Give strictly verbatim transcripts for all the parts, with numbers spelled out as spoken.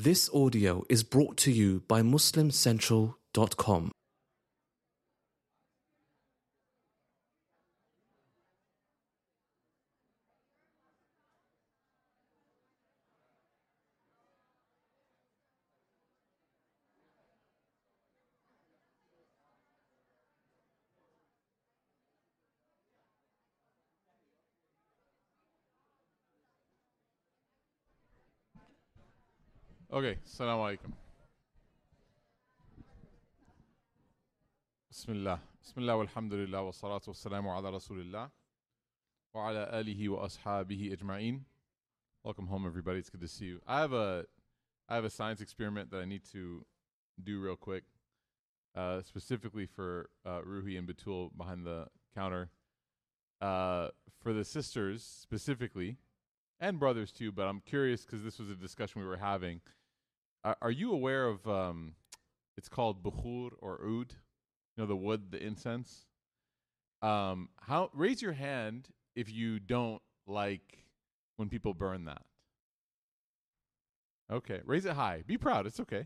This audio is brought to you by Muslim Central dot com. Okay, Assalamu alaikum. Bismillah. Bismillah walhamdulillah wa salatu wa salamu ala rasulillah wa ala alihi wa ashabihi ajma'in. Welcome home, everybody. It's good to see you. I have a I have a science experiment that I need to do real quick, uh, specifically for uh, Ruhi and Batul behind the counter. Uh, for the sisters specifically, and brothers too, but I'm curious because this was a discussion we were having. Are, are you aware of, um, it's called bukhur or oud, you know, the wood, the incense? Um, how? Raise your hand if you don't like when people burn that. Okay, raise it high. Be proud. It's okay.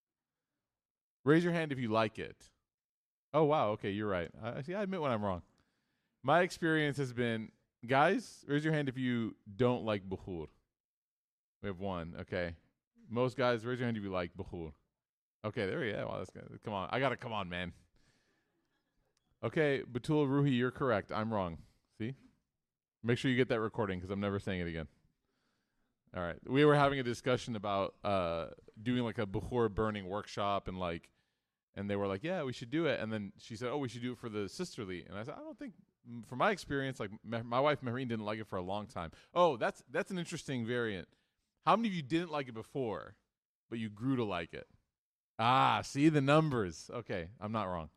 Raise your hand if you like it. Oh, wow. Okay, you're right. I see. I admit when I'm wrong. My experience has been, guys, raise your hand if you don't like bukhur. We have one. Okay. Most guys, raise your hand if you like bukhur. Okay, there we go. Wow, that's good. Come on. I got to come on, man. Okay, Batul, Ruhi, you're correct. I'm wrong. See? Make sure you get that recording because I'm never saying it again. All right. We were having a discussion about uh, doing like a bukhur burning workshop and like, and they were like, yeah, we should do it. And then she said, oh, we should do it for the sisterly. And I said, I don't think, from my experience, like my, my wife Mehreen didn't like it for a long time. Oh, that's that's an interesting variant. How many of you didn't like it before, but you grew to like it? Ah, see the numbers. Okay, I'm not wrong.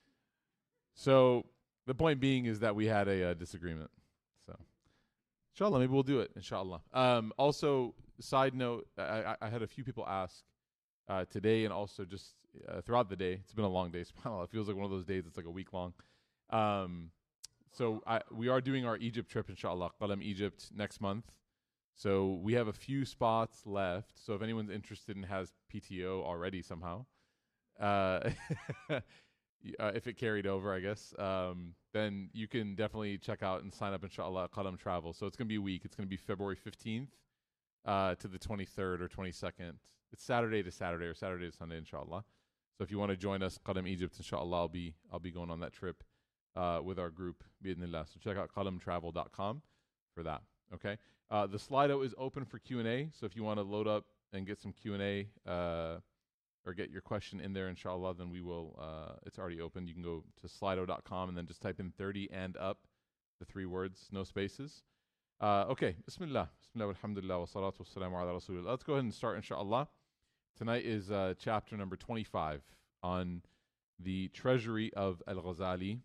So the point being is that we had a uh, disagreement. So inshallah, maybe we'll do it. Inshallah. Um, also, side note, I, I, I had a few people ask uh, today and also just uh, throughout the day. It's been a long day. It feels like one of those days. It's like a week long. Um, so I, we are doing our Egypt trip, inshallah, Qalam Egypt next month. So we have a few spots left. So if anyone's interested and has P T O already somehow, uh, uh, if it carried over, I guess, um, then you can definitely check out and sign up, inshallah, Qalam Travel. So it's going to be a week. It's going to be February fifteenth uh, to the twenty-third or twenty-second. It's Saturday to Saturday or Saturday to Sunday, inshallah. So if you want to join us, Qalam Egypt, inshallah, I'll be, I'll be going on that trip uh, with our group, bi'idhnillah. So check out qalam travel dot com for that, okay? Uh, the Slido is open for Q and A, so if you want to load up and get some Q and A uh, or get your question in there, inshallah, then we will, uh, it's already open. You can go to slido dot com and then just type in thirty and up, the three words, no spaces. Uh, okay, Bismillah. Bismillah, alhamdulillah, wa salatu wa salamu ala rasulillah. Let's go ahead and start, inshallah. Tonight is uh, chapter number twenty-five on the treasury of Al-Ghazali.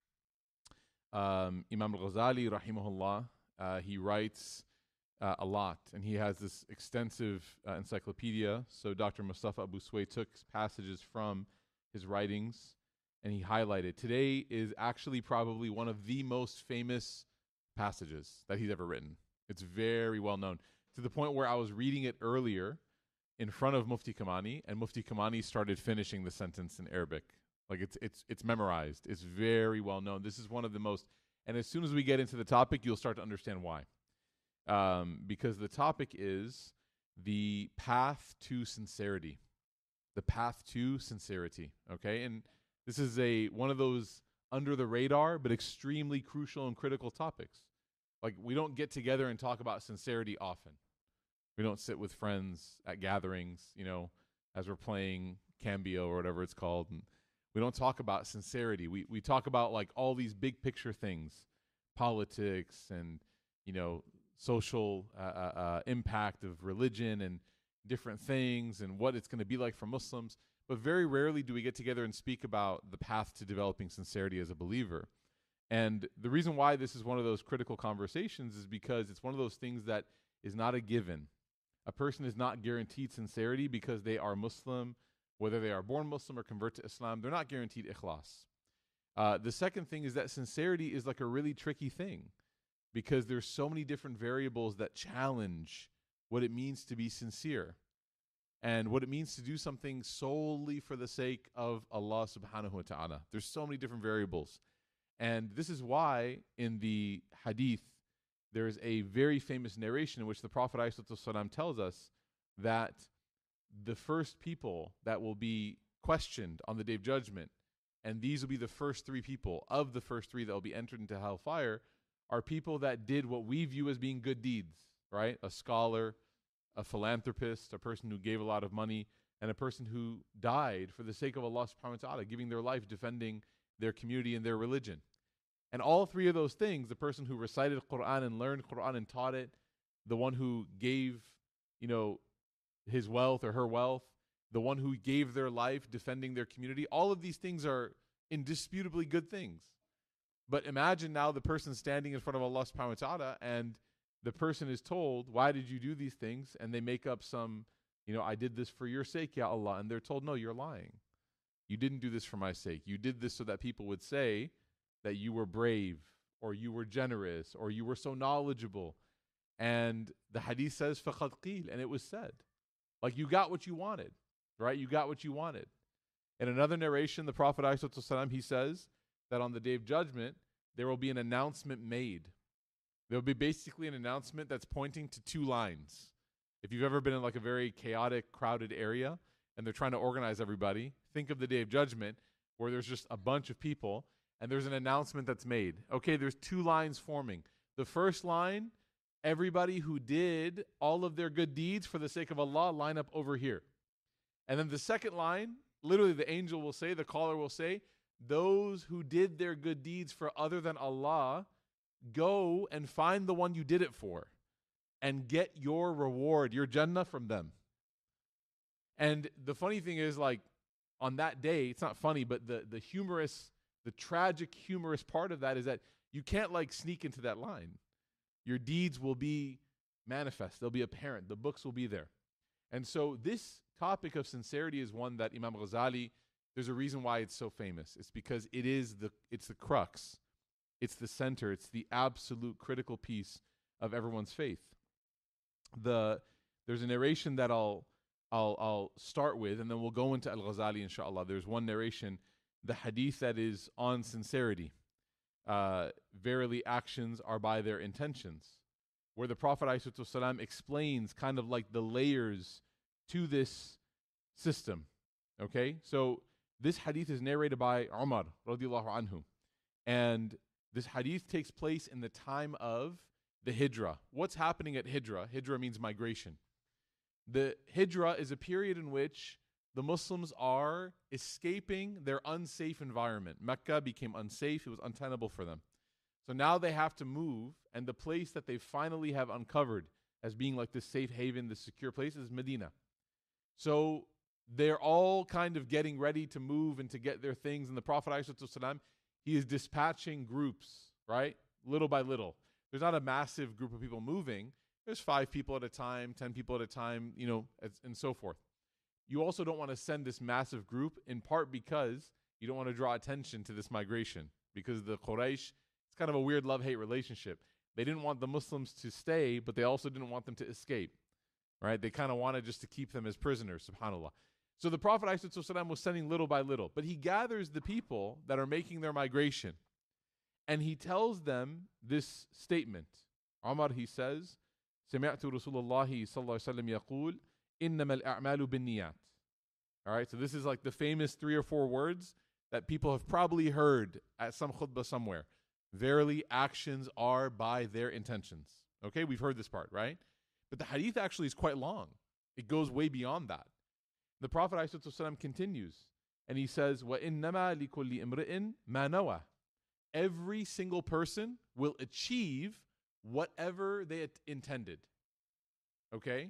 Um, Imam Al-Ghazali, rahimahullah, uh, he writes uh, a lot, and he has this extensive uh, encyclopedia. So Doctor Mustafa Abu Sway took passages from his writings, and he highlighted. Today is actually probably one of the most famous passages that he's ever written. It's very well known, to the point where I was reading it earlier in front of Mufti Kamani, and Mufti Kamani started finishing the sentence in Arabic. Like it's it's it's memorized. It's very well known. This is one of the most, and as soon as we get into the topic, you'll start to understand why. Um, because the topic is the path to sincerity. The path to sincerity. Okay, and this is a one of those under the radar but extremely crucial and critical topics. Like we don't get together and talk about sincerity often. We don't sit with friends at gatherings, you know, as we're playing Cambio or whatever it's called, and we don't talk about sincerity. We we talk about like all these big picture things, politics and, you know, social uh, uh, impact of religion and different things and what it's going to be like for Muslims. But very rarely do we get together and speak about the path to developing sincerity as a believer. And the reason why this is one of those critical conversations is because it's one of those things that is not a given. A person is not guaranteed sincerity because they are Muslim, whether they are born Muslim or convert to Islam. They're not guaranteed ikhlas. Uh, the second thing is that sincerity is like a really tricky thing because there's so many different variables that challenge what it means to be sincere. and what it means to do something solely for the sake of Allah subhanahu wa ta'ala. There's so many different variables. And this is why in the hadith, there is a very famous narration in which the Prophet ﷺ tells us that the first people that will be questioned on the Day of Judgment, and these will be the first three people of the first three that will be entered into hellfire, are people that did what we view as being good deeds, right? A scholar, a philanthropist, a person who gave a lot of money, and a person who died for the sake of Allah subhanahu wa ta'ala, giving their life, defending their community and their religion. And all three of those things, the person who recited Quran and learned Quran and taught it, the one who gave, you know, his wealth or her wealth, the one who gave their life defending their community, all of these things are indisputably good things. But imagine now the person standing in front of Allah subhanahu wa ta'ala, and the person is told, why did you do these things? And they make up some, you know, I did this for your sake, Ya Allah. And they're told, no, you're lying. You didn't do this for my sake. You did this so that people would say that you were brave, or you were generous, or you were so knowledgeable. And the hadith says, فَقَدْ قِيل, and it was said. Like, you got what you wanted, right? You got what you wanted. In another narration, the Prophet ﷺ, he says that on the Day of Judgment, there will be an announcement made. There will be basically an announcement that's pointing to two lines. If you've ever been in like a very chaotic, crowded area, and they're trying to organize everybody, think of the Day of Judgment, where there's just a bunch of people, and there's an announcement that's made. Okay, there's two lines forming. The first line, everybody who did all of their good deeds for the sake of Allah, line up over here. And then the second line, literally the angel will say, the caller will say, those who did their good deeds for other than Allah, go and find the one you did it for and get your reward, your Jannah from them. And the funny thing is, like, on that day, it's not funny, but the, the humorous, the tragic humorous part of that is that you can't like sneak into that line. Your deeds will be manifest. They'll be apparent. The books will be there. And so this topic of sincerity is one that Imam Ghazali, there's a reason why it's so famous. It's because it is the, it's the crux. It's the center. It's the absolute critical piece of everyone's faith. The, there's a narration that I'll, I'll, I'll start with, and then we'll go into Al-Ghazali, inshallah. There's one narration, the hadith that is on sincerity. Uh, verily actions are by their intentions, where the Prophet ﷺ explains kind of like the layers to this system. Okay, so this hadith is narrated by Umar radiallahu anhu, and this hadith takes place in the time of the Hijrah. What's happening at Hijrah? Hijrah means migration. The Hijrah is a period in which the Muslims are escaping their unsafe environment. Mecca became unsafe. It was untenable for them. So now they have to move, and the place that they finally have uncovered as being like this safe haven, this secure place, is Medina. So they're all kind of getting ready to move and to get their things, and the Prophet ﷺ, he is dispatching groups, right? Little by little. There's not a massive group of people moving. There's five people at a time, ten people at a time, you know, and so forth. You also don't want to send this massive group, in part because you don't want to draw attention to this migration, because the Quraysh, it's kind of a weird love-hate relationship. They didn't want the Muslims to stay, but they also didn't want them to escape, right? They kind of wanted just to keep them as prisoners, subhanAllah. So the Prophet ﷺ was sending little by little, but he gathers the people that are making their migration, and he tells them this statement. Umar, he says, سمعت رسول الله صلى الله عليه وسلم يقول إنما الأعمال بالنيات. All right, so this is like the famous three or four words that people have probably heard at some khutbah somewhere. Verily, actions are by their intentions. Okay, we've heard this part, right? But the hadith actually is quite long. It goes way beyond that. The Prophet ﷺ continues, and he says, وَإِنَّمَا لِكُلِّ إِمْرِئٍ مَا نَوَى. Every single person will achieve whatever they had intended. Okay?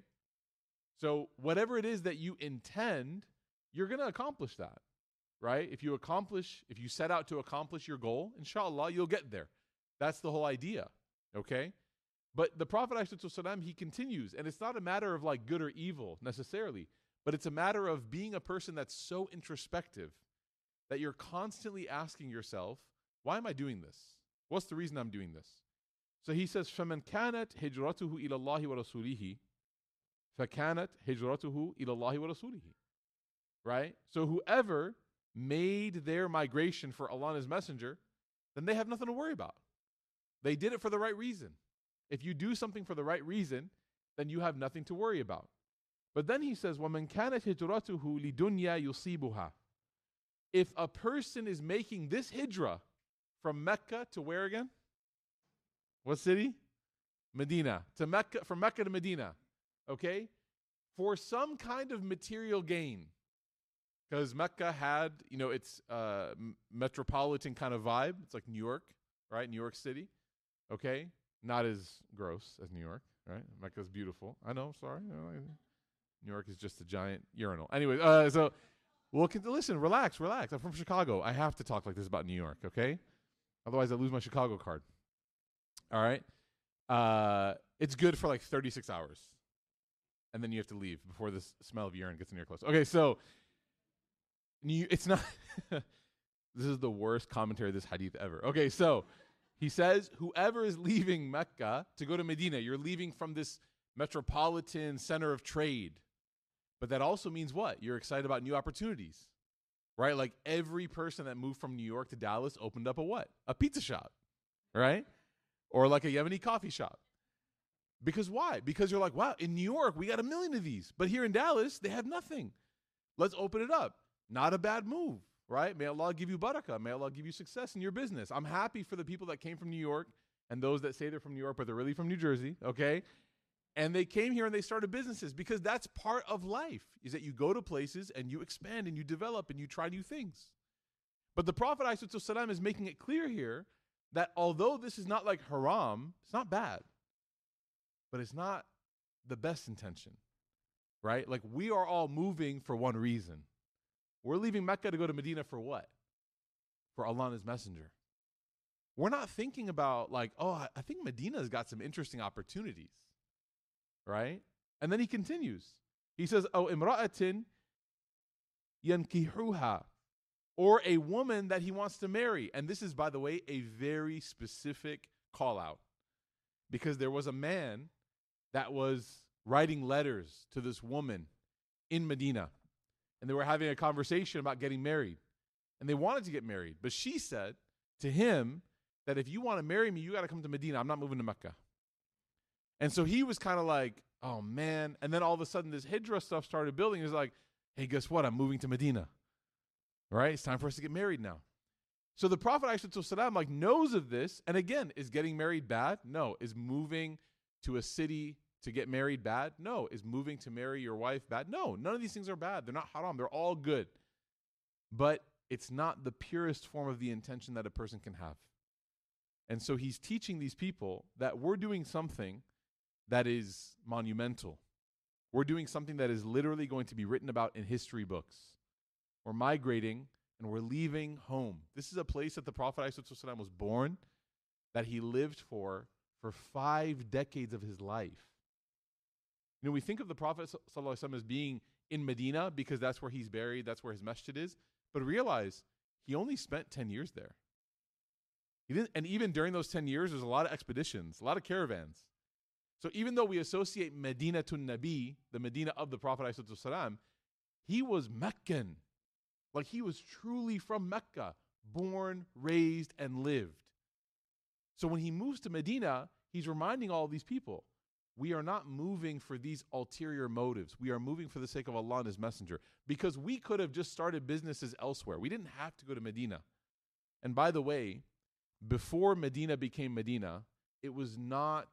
So whatever it is that you intend, you're going to accomplish that, right? If you accomplish, if you set out to accomplish your goal, inshallah, you'll get there. That's the whole idea, okay? But the Prophet ﷺ, he continues, and it's not a matter of like good or evil necessarily, but it's a matter of being a person that's so introspective that you're constantly asking yourself, why am I doing this? What's the reason I'm doing this? So he says, فَمَنْ كَانَتْ هِجْرَتُهُ إِلَى اللَّهِ وَرَسُولِهِ فَكَانَتْ هِجْرَتُهُ إِلَى اللَّهِ وَرَسُولِهِ. Right? So whoever made their migration for Allah and His Messenger, then they have nothing to worry about. They did it for the right reason. If you do something for the right reason, then you have nothing to worry about. But then he says, وَمَنْ كَانَتْ هِجْرَتُهُ لِدُنْيَا يُصِيبُهَا. If a person is making this hijrah from Mecca to where again? What city? Medina. To Mecca, from Mecca to Medina. Okay? For some kind of material gain. Because Mecca had, you know, its uh, metropolitan kind of vibe. It's like New York, right? New York City. Okay? Not as gross as New York, right? Mecca's beautiful. I know, sorry. New York is just a giant urinal. Anyway, uh, so we'll con- listen, relax, relax. I'm from Chicago. I have to talk like this about New York, okay? Otherwise, I lose my Chicago card. All right? Uh, it's good for like thirty-six hours. And then you have to leave before the smell of urine gets in your clothes. Okay, so New, it's not, this is the worst commentary of this hadith ever. Okay, so he says, whoever is leaving Mecca to go to Medina, you're leaving from this metropolitan center of trade. But that also means what? You're excited about new opportunities, right? Like every person that moved from New York to Dallas opened up a what? A pizza shop, right? Or like a Yemeni coffee shop. Because why? Because you're like, wow, in New York, we got a million of these. But here in Dallas, they have nothing. Let's open it up. Not a bad move, right? May Allah give you barakah. May Allah give you success in your business. I'm happy for the people that came from New York and those that say they're from New York, but they're really from New Jersey, okay? And they came here and they started businesses because that's part of life, is that you go to places and you expand and you develop and you try new things. But the Prophet ﷺ is making it clear here that although this is not like haram, it's not bad, but it's not the best intention, right? Like we are all moving for one reason. We're leaving Mecca to go to Medina for what? For Allah and His Messenger. We're not thinking about like, oh, I think Medina's got some interesting opportunities, right? And then he continues. He says, oh, imra'atin yankihuha, or a woman that he wants to marry. And this is, by the way, a very specific call out, because there was a man that was writing letters to this woman in Medina. And they were having a conversation about getting married. And they wanted to get married. But she said to him that if you want to marry me, you got to come to Medina. I'm not moving to Mecca. And so he was kind of like, oh, man. And then all of a sudden this hijrah stuff started building. He was like, hey, guess what? I'm moving to Medina. All right? It's time for us to get married now. So the Prophet ﷺ like knows of this. And again, is getting married bad? No. Is moving to a city to get married bad? No. Is moving to marry your wife bad? No. None of these things are bad. They're not haram. They're all good. But it's not the purest form of the intention that a person can have. And so he's teaching these people that we're doing something that is monumental. We're doing something that is literally going to be written about in history books. We're migrating and we're leaving home. This is a place that the Prophet ﷺ was born, that he lived for for five decades of his life. You know, we think of the Prophet ﷺ as being in Medina because that's where he's buried, that's where his masjid is. But realize he only spent ten years there. He didn't, and even during those ten years, there's a lot of expeditions, a lot of caravans. So even though we associate Medina to Nabi, the Medina of the Prophet ﷺ, he was Meccan. Like he was truly from Mecca, born, raised, and lived. So when he moves to Medina, he's reminding all of these people, we are not moving for these ulterior motives. We are moving for the sake of Allah and His Messenger. Because we could have just started businesses elsewhere. We didn't have to go to Medina. And by the way, before Medina became Medina, it was not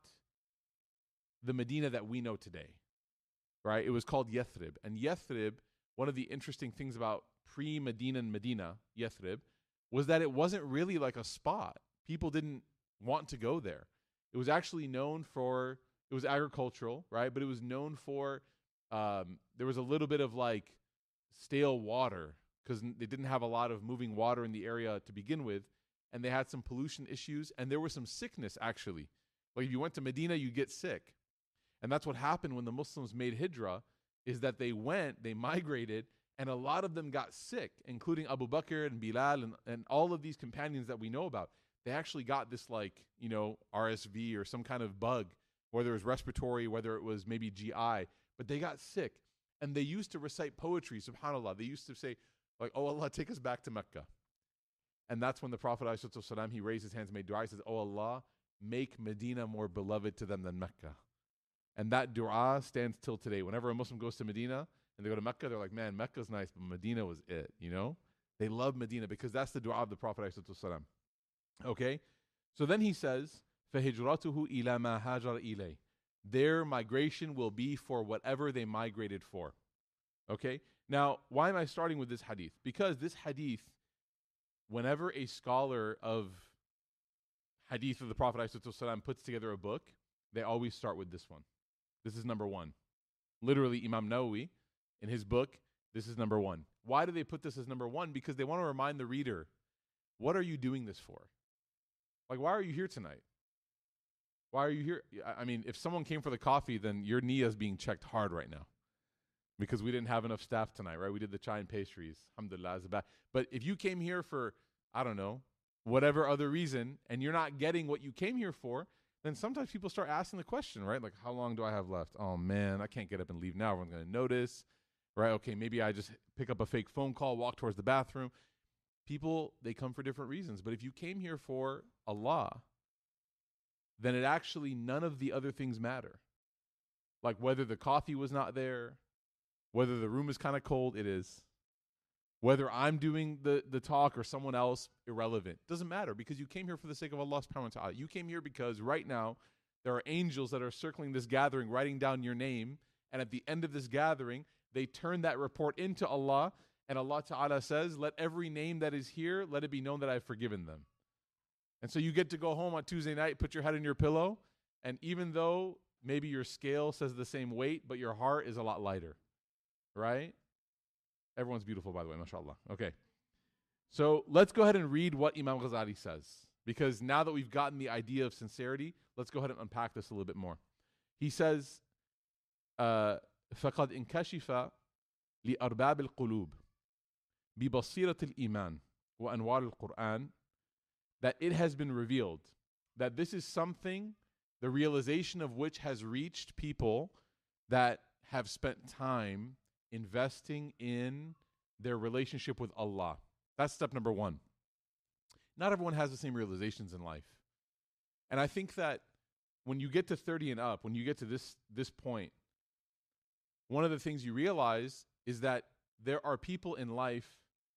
the Medina that we know today, right? It was called Yathrib. And Yathrib, one of the interesting things about pre-Medina and Medina, Yathrib, was that it wasn't really like a spot. People didn't want to go there. It was actually known for, it was agricultural, right? But it was known for, um, there was a little bit of like stale water because they didn't have a lot of moving water in the area to begin with. And they had some pollution issues, and there was some sickness, actually. Like if you went to Medina, you get sick. And that's what happened when the Muslims made hijrah, is that they went, they migrated, and a lot of them got sick, including Abu Bakr and Bilal and, and all of these companions that we know about. They actually got this like, you know, R S V or some kind of bug, whether it was respiratory, whether it was maybe G I, but they got sick. And they used to recite poetry, subhanAllah. They used to say, like, oh Allah, take us back to Mecca. And that's when the Prophet ﷺ, he raised his hands, made dua, he says, oh Allah, make Medina more beloved to them than Mecca. And that dua stands till today. Whenever a Muslim goes to Medina and they go to Mecca, they're like, man, Mecca's nice, but Medina was it, you know? They love Medina because that's the dua of the Prophet ﷺ. Okay? So then he says, فَهِجْرَتُهُ إِلَى مَا هَاجَرَ إِلَيْهِ. Their migration will be for whatever they migrated for. Okay? Now, why am I starting with this hadith? Because this hadith, whenever a scholar of hadith of the Prophet ﷺ puts together a book, they always start with this one. This is number one. Literally, Imam Nawawi, in his book, this is number one. Why do they put this as number one? Because they want to remind the reader, what are you doing this for? Like, why are you here tonight? Why are you here? I mean, if someone came for the coffee, then your niyyah is being checked hard right now. Because we didn't have enough staff tonight, right? We did the chai and pastries. Alhamdulillah. But if you came here for, I don't know, whatever other reason, and you're not getting what you came here for, then sometimes people start asking the question, right? Like, how long do I have left? Oh, man, I can't get up and leave now. Everyone's going to notice, right? Okay, maybe I just pick up a fake phone call, walk towards the bathroom. People, they come for different reasons. But if you came here for Allah, then it actually, none of the other things matter. Like whether the coffee was not there, whether the room is kind of cold, it is. Whether I'm doing the, the talk or someone else, irrelevant. Doesn't matter because you came here for the sake of Allah subhanahu wa ta'ala. You came here because right now there are angels that are circling this gathering, writing down your name. And at the end of this gathering, they turn that report into Allah. And Allah ta'ala says, let every name that is here, let it be known that I've forgiven them. And so you get to go home on Tuesday night, put your head in your pillow. And even though maybe your scale says the same weight, but your heart is a lot lighter. Right? Everyone's beautiful, by the way, mashallah. Okay. So let's go ahead and read what Imam Ghazali says. Because now that we've gotten the idea of sincerity, let's go ahead and unpack this a little bit more. He says, uh, فَقَدْ إِنْكَشِفَ لِأَرْبَابِ الْقُلُوبِ بِبَصِيرَةِ الْإِيمَانِ وَأَنْوَارِ الْقُرْآنِ, that it has been revealed that this is something, the realization of which has reached people that have spent time investing in their relationship with Allah. That's step number one. Not everyone has the same realizations in life. And I think that when you get to thirty and up, when you get to this, this point, one of the things you realize is that there are people in life,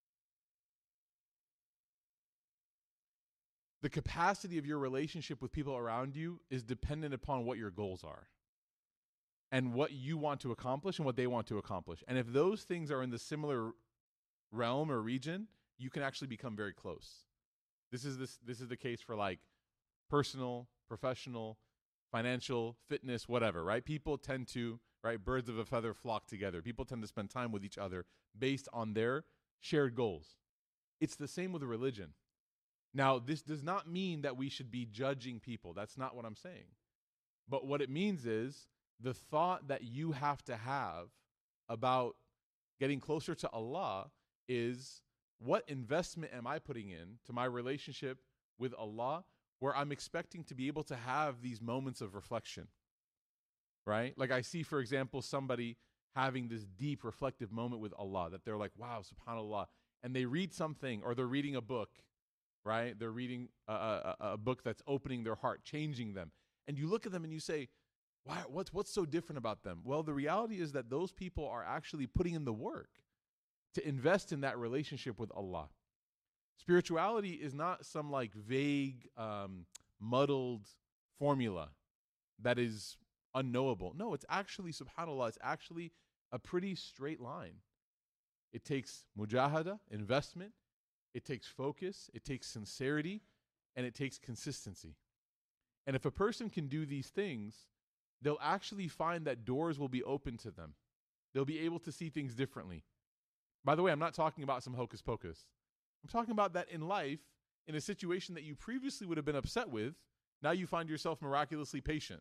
the capacity of your relationship with people around you is dependent upon what your goals are and what you want to accomplish and what they want to accomplish. And if those things are in the similar realm or region, you can actually become very close. This is this this is the case for like personal, professional, financial, fitness, whatever, right? People tend to, right, birds of a feather flock together. People tend to spend time with each other based on their shared goals. It's the same with religion. Now, this does not mean that we should be judging people. That's not what I'm saying. But what it means is the thought that you have to have about getting closer to Allah is, what investment am I putting in to my relationship with Allah where I'm expecting to be able to have these moments of reflection, right? Like I see, for example, somebody having this deep reflective moment with Allah that they're like, wow, subhanAllah. And they read something or they're reading a book, right? They're reading a, a, a book that's opening their heart, changing them. And you look at them and you say, why, what's, what's so different about them? Well, the reality is that those people are actually putting in the work to invest in that relationship with Allah. Spirituality is not some like vague, um, muddled formula that is unknowable. No, it's actually, subhanAllah, it's actually a pretty straight line. It takes mujahada, investment. It takes focus. It takes sincerity. And it takes consistency. And if a person can do these things, they'll actually find that doors will be open to them. They'll be able to see things differently. By the way, I'm not talking about some hocus pocus. I'm talking about that in life, in a situation that you previously would have been upset with, now you find yourself miraculously patient.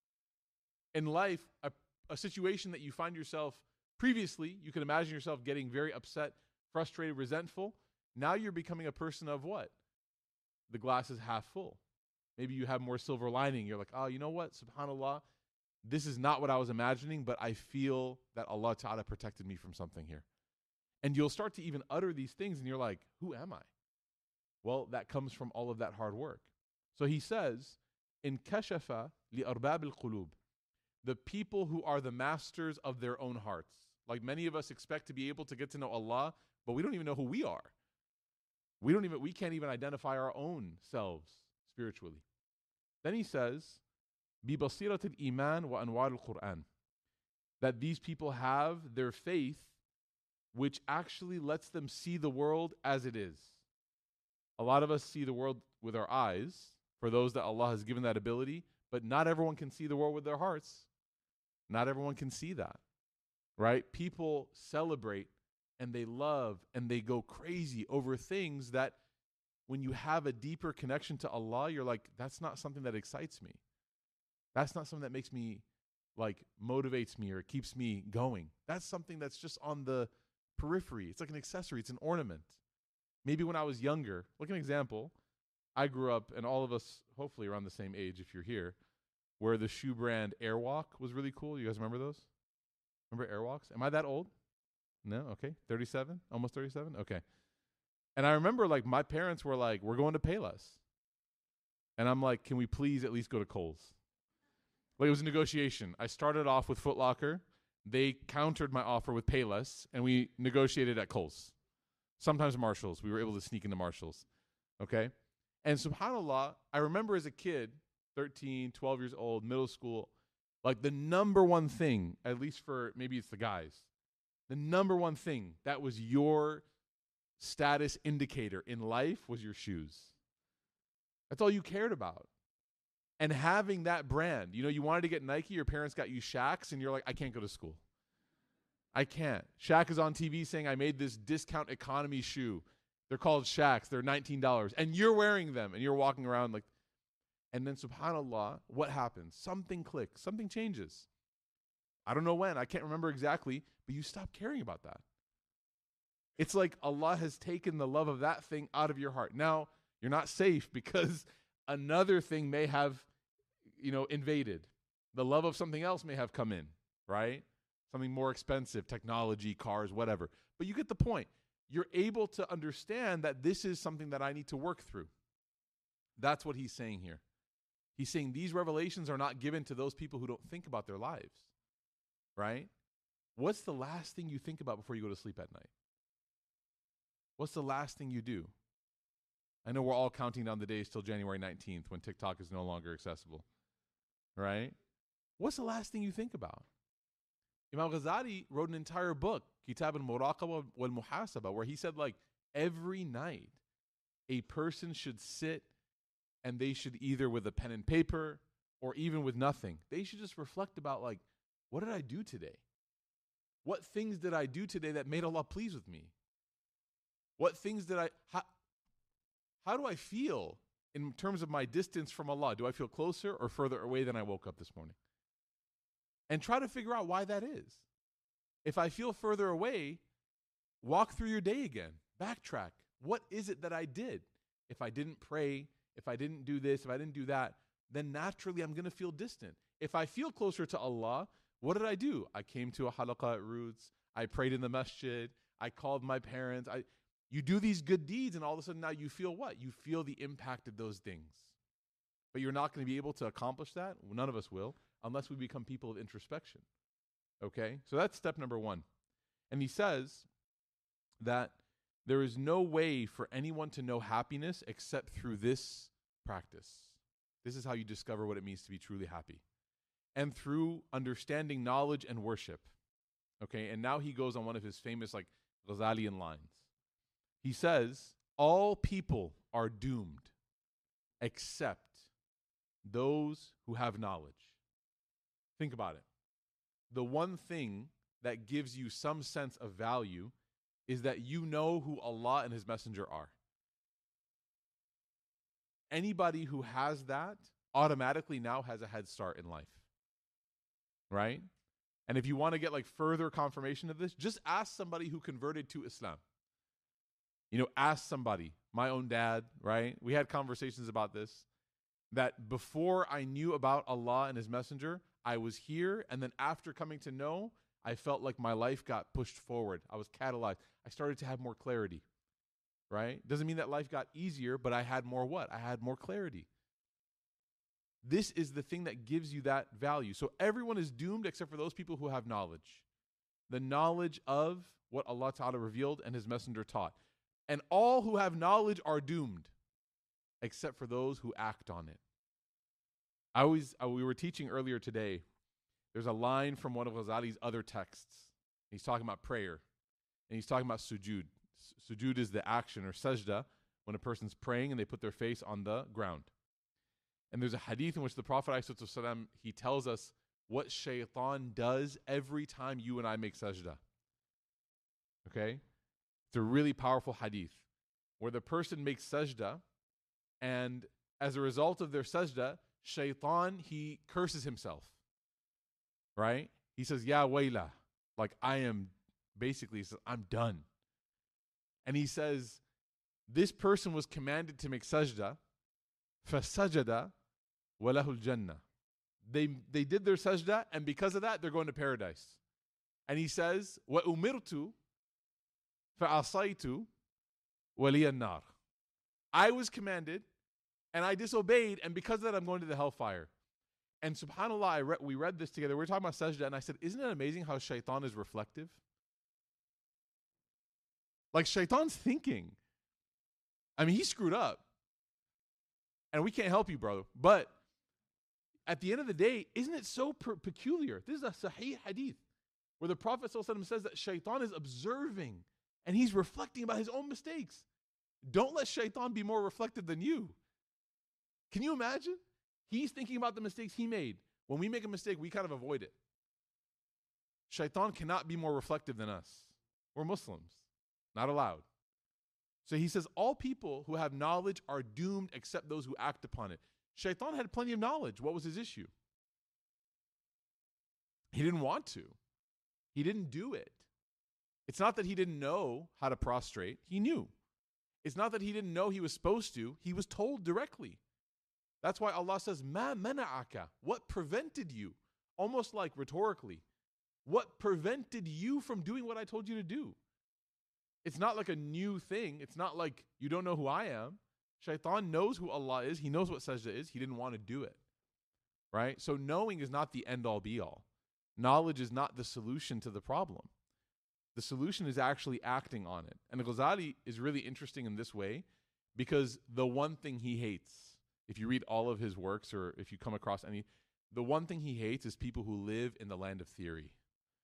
In life, a, a situation that you find yourself previously, you can imagine yourself getting very upset, frustrated, resentful. Now you're becoming a person of what? The glass is half full. Maybe you have more silver lining. You're like, oh, you know what? SubhanAllah, this is not what I was imagining, but I feel that Allah Ta'ala protected me from something here. And you'll start to even utter these things and you're like, who am I? Well, that comes from all of that hard work. So he says, in kashafa li arbab al-qulub, the people who are the masters of their own hearts. Like many of us expect to be able to get to know Allah, but we don't even know who we are. We don't even, we can't even identify our own selves spiritually. Then he says, bi basirat al-iman wa anwar al-Quran, that these people have their faith, which actually lets them see the world as it is. A lot of us see the world with our eyes, for those that Allah has given that ability, but not everyone can see the world with their hearts. Not everyone can see that, right? People celebrate and they love and they go crazy over things that when you have a deeper connection to Allah, you're like, that's not something that excites me. That's not something that makes me, like, motivates me or keeps me going. That's something that's just on the periphery. It's like an accessory. It's an ornament. Maybe when I was younger, look at an example. I grew up, and all of us, hopefully around the same age if you're here, where the shoe brand Airwalk was really cool. You guys remember those? Remember Airwalks? Am I that old? No? Okay. thirty-seven? Almost thirty-seven? Okay. And I remember, like, my parents were like, we're going to Payless. And I'm like, can we please at least go to Kohl's? Like, it was a negotiation. I started off with Foot Locker. They countered my offer with Payless, and we negotiated at Kohl's. Sometimes Marshalls. We were able to sneak into Marshalls. Okay? And subhanAllah, I remember as a kid, thirteen, twelve years old, middle school, like the number one thing, at least for maybe it's the guys, the number one thing that was your status indicator in life was your shoes. That's all you cared about. And having that brand, you know, you wanted to get Nike, your parents got you Shaqs, and you're like, I can't go to school. I can't. Shaq is on T V saying, I made this discount economy shoe. They're called Shaqs. They're nineteen dollars. And you're wearing them, and you're walking around like, and then subhanAllah, what happens? Something clicks. Something changes. I don't know when. I can't remember exactly, but you stop caring about that. It's like Allah has taken the love of that thing out of your heart. Now, you're not safe because another thing may have, you know, invaded. The love of something else may have come in, right? Something more expensive, technology, cars, whatever. But you get the point. You're able to understand that this is something that I need to work through. That's what he's saying here. He's saying these revelations are not given to those people who don't think about their lives, right? What's the last thing you think about before you go to sleep at night? What's the last thing you do? I know we're all counting down the days till January nineteenth when TikTok is no longer accessible, right? What's the last thing you think about? Imam Ghazali wrote an entire book, Kitab al-Muraqaba wal-Muhasaba, where he said, like, every night a person should sit and they should either with a pen and paper or even with nothing, they should just reflect about, like, what did I do today? What things did I do today that made Allah pleased with me? What things did I, how, how do I feel in terms of my distance from Allah? Do I feel closer or further away than I woke up this morning? And try to figure out why that is. If I feel further away, walk through your day again. Backtrack. What is it that I did? If I didn't pray, if I didn't do this, if I didn't do that, then naturally I'm going to feel distant. If I feel closer to Allah, what did I do? I came to a halaqah at Roots. I prayed in the masjid. I called my parents. I, you do these good deeds, and all of a sudden now you feel what? You feel the impact of those things. But you're not going to be able to accomplish that. Well, none of us will, unless we become people of introspection. Okay? So that's step number one. And he says that there is no way for anyone to know happiness except through this practice. This is how you discover what it means to be truly happy. And through understanding knowledge and worship. Okay? And now he goes on one of his famous, like, Ghazalian lines. He says, all people are doomed except those who have knowledge. Think about it. The one thing that gives you some sense of value is that you know who Allah and His Messenger are. Anybody who has that automatically now has a head start in life. Right? And if you want to get like further confirmation of this, just ask somebody who converted to Islam. You know, ask somebody. My own dad, right? We had conversations about this. That before I knew about Allah and His Messenger, I was here, and then after coming to know, I felt like my life got pushed forward. I was catalyzed. I started to have more clarity, right? Doesn't mean that life got easier, but I had more what? I had more clarity. This is the thing that gives you that value. So everyone is doomed except for those people who have knowledge. The knowledge of what Allah Ta'ala revealed and His Messenger taught. And all who have knowledge are doomed except for those who act on it. I always, uh, we were teaching earlier today, there's a line from one of Ghazali's other texts. He's talking about prayer. And he's talking about sujood. Sujood is the action or sajda when a person's praying and they put their face on the ground. And there's a hadith in which the Prophet ﷺ, he tells us what shaitan does every time you and I make sajda. Okay? It's a really powerful hadith where the person makes sajda, and as a result of their sajda, shaitan, he curses himself. Right? He says, Ya wayla, like I am, basically, he says, I'm done. And he says, this person was commanded to make sajda, فَسَجَدَ وَلَهُ الْجَنَّةِ. They, they did their sajda, and because of that, they're going to paradise. And he says, وَأُمِرْتُ فَعَصَيْتُ وَلِيَ النَّارِ. I was commanded, and I disobeyed, and because of that, I'm going to the hellfire. And subhanAllah, I re- we read this together. We were talking about sajda, and I said, isn't it amazing how shaitan is reflective? Like, shaitan's thinking. I mean, he screwed up. And we can't help you, brother. But at the end of the day, isn't it so per- peculiar? This is a sahih hadith where the Prophet ﷺ says that shaitan is observing and he's reflecting about his own mistakes. Don't let shaitan be more reflective than you. Can you imagine? He's thinking about the mistakes he made. When we make a mistake, we kind of avoid it. Shaitan cannot be more reflective than us. We're Muslims. Not allowed. So he says, all people who have knowledge are doomed except those who act upon it. Shaitan had plenty of knowledge. What was his issue? He didn't want to. He didn't do it. It's not that he didn't know how to prostrate. He knew. It's not that he didn't know he was supposed to. He was told directly. That's why Allah says, Ma mana'aka. What prevented you? Almost like rhetorically. What prevented you from doing what I told you to do? It's not like a new thing. It's not like you don't know who I am. Shaitan knows who Allah is. He knows what sajda is. He didn't want to do it. Right? So knowing is not the end all be all. Knowledge is not the solution to the problem. The solution is actually acting on it. And Ghazali is really interesting in this way because the one thing he hates, if you read all of his works or if you come across any, the one thing he hates is people who live in the land of theory.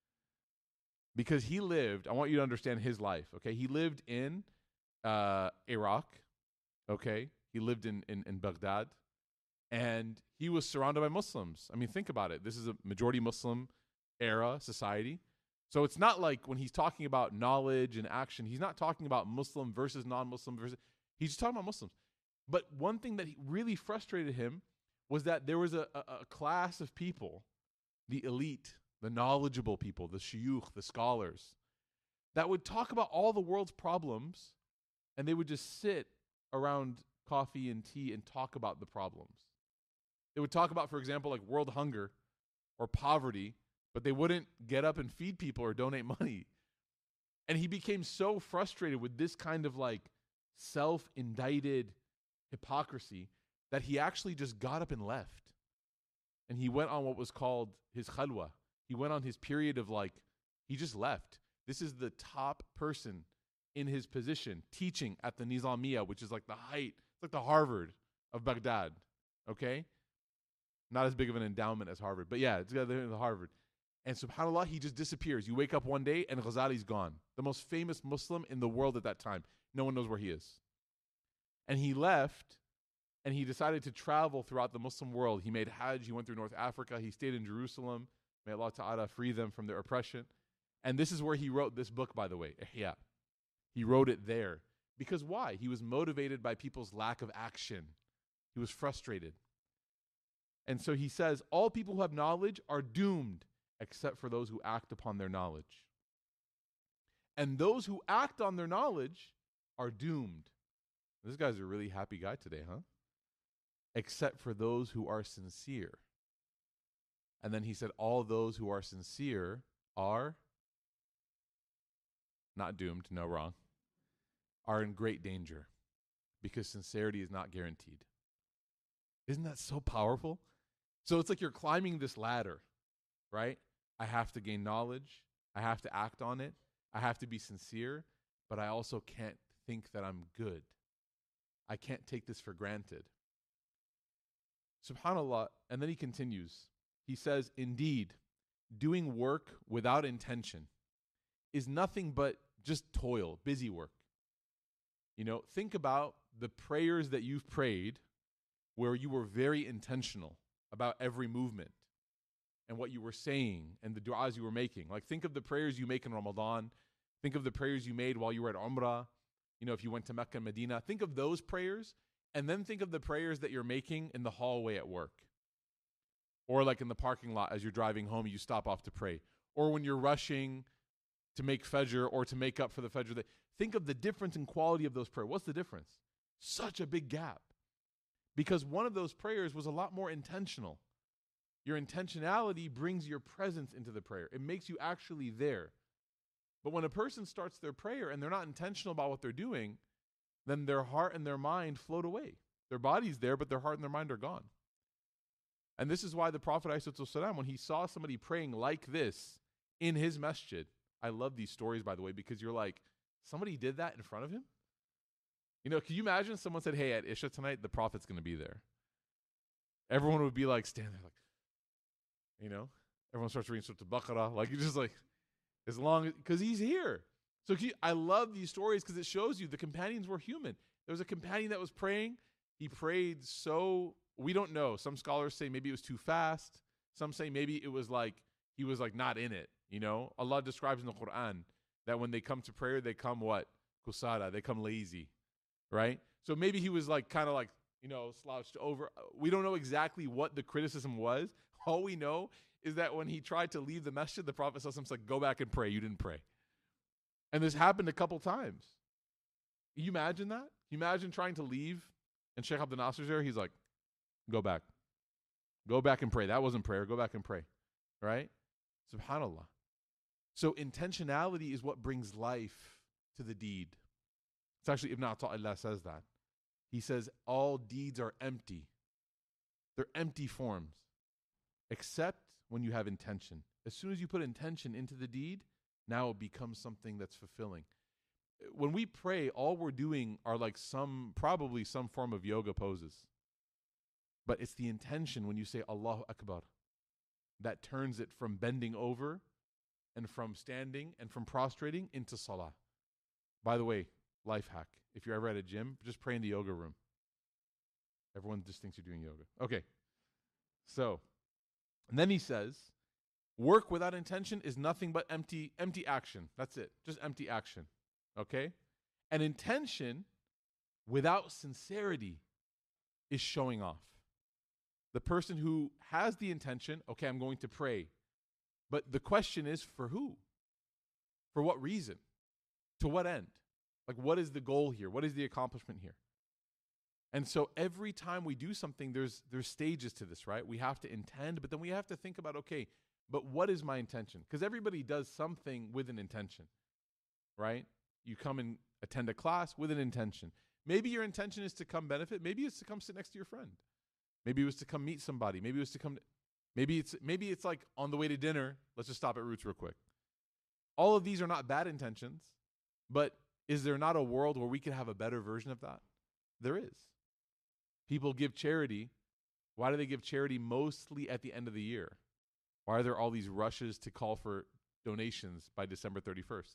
Because he lived, I want you to understand his life, okay? He lived in uh, Iraq, okay? He lived in, in, in Baghdad, and he was surrounded by Muslims. I mean, think about it. This is a majority Muslim era society. So it's not like when he's talking about knowledge and action, he's not talking about Muslim versus non-Muslim versus, he's just talking about Muslims. But one thing that really frustrated him was that there was a, a, a class of people, the elite, the knowledgeable people, the shuyukh, the scholars, that would talk about all the world's problems, and they would just sit around coffee and tea and talk about the problems. They would talk about, for example, like world hunger or poverty, but they wouldn't get up and feed people or donate money. And he became so frustrated with this kind of like self-indicted hypocrisy that he actually just got up and left. And he went on what was called his khalwa. He went on his period of like, he just left. This is the top person in his position teaching at the Nizamiya, which is like the height, it's like the Harvard of Baghdad, okay? Not as big of an endowment as Harvard, but yeah, it's got the Harvard. And subhanAllah, he just disappears. You wake up one day and Ghazali's gone. The most famous Muslim in the world at that time. No one knows where he is. And he left and he decided to travel throughout the Muslim world. He made Hajj, he went through North Africa, he stayed in Jerusalem. May Allah Ta'ala free them from their oppression. And this is where he wrote this book, by the way, Ihya. He wrote it there. Because why? He was motivated by people's lack of action. He was frustrated. And so he says, all people who have knowledge are doomed, except for those who act upon their knowledge. And those who act on their knowledge are doomed. This guy's a really happy guy today, huh? Except for those who are sincere. And then he said, all those who are sincere are not doomed, no, wrong, are in great danger because sincerity is not guaranteed. Isn't that so powerful? So it's like you're climbing this ladder, right? I have to gain knowledge. I have to act on it. I have to be sincere, but I also can't think that I'm good. I can't take this for granted. SubhanAllah. And then he continues. He says, indeed, doing work without intention is nothing but just toil, busy work. You know, think about the prayers that you've prayed where you were very intentional about every movement and what you were saying and the du'as you were making. Like, think of the prayers you make in Ramadan. Think of the prayers you made while you were at Umrah. You know, if you went to Mecca and Medina. Think of those prayers, and then think of the prayers that you're making in the hallway at work. Or like in the parking lot as you're driving home, you stop off to pray. Or when you're rushing to make Fajr or to make up for the Fajr. Think of the difference in quality of those prayers. What's the difference? Such a big gap. Because one of those prayers was a lot more intentional. Your intentionality brings your presence into the prayer. It makes you actually there. But when a person starts their prayer and they're not intentional about what they're doing, then their heart and their mind float away. Their body's there, but their heart and their mind are gone. And this is why the Prophet ﷺ, when he saw somebody praying like this in his masjid, I love these stories, by the way, because you're like, somebody did that in front of him? You know, can you imagine someone said, hey, at Isha tonight, the Prophet's going to be there? Everyone would be like, stand there like, you know, everyone starts reading Surah Al-Baqarah. Like, you're just like, as long as, because he's here. So he, I love these stories because it shows you the companions were human. There was a companion that was praying. He prayed so, we don't know. Some scholars say maybe it was too fast. Some say maybe it was like, he was like not in it. You know, Allah describes in the Quran that when they come to prayer, they come what? Kusara, they come lazy, right? So maybe he was like kind of like, you know, slouched over. We don't know exactly what the criticism was. All we know is that when he tried to leave the masjid, the Prophet said, go back and pray. You didn't pray. And this happened a couple times. Can you imagine that? Can you imagine trying to leave and Sheikh Abdul Nasser's there? He's like, go back. Go back and pray. That wasn't prayer. Go back and pray. Right? SubhanAllah. So intentionality is what brings life to the deed. It's actually Ibn Ata'illah says that. He says all deeds are empty. They're empty forms, except when you have intention. As soon as you put intention into the deed, now it becomes something that's fulfilling. When we pray, all we're doing are like some, probably some form of yoga poses. But it's the intention when you say Allahu Akbar that turns it from bending over and from standing and from prostrating into salah. By the way, life hack. If you're ever at a gym, just pray in the yoga room. Everyone just thinks you're doing yoga. Okay. So, and then he says, work without intention is nothing but empty, empty action. That's it. Just empty action. Okay? And intention without sincerity is showing off. The person who has the intention, okay, I'm going to pray. But the question is, for who? For what reason? To what end? Like, what is the goal here? What is the accomplishment here? And so every time we do something, there's there's stages to this, right? We have to intend, but then we have to think about, okay, but what is my intention? Because everybody does something with an intention, right? You come and attend a class with an intention. Maybe your intention is to come benefit. Maybe it's to come sit next to your friend. Maybe it was to come meet somebody. Maybe it was to come, to, maybe it's maybe it's like on the way to dinner. Let's just stop at Roots real quick. All of these are not bad intentions, but is there not a world where we could have a better version of that? There is. People give charity. Why do they give charity mostly at the end of the year? Why are there all these rushes to call for donations by December thirty-first?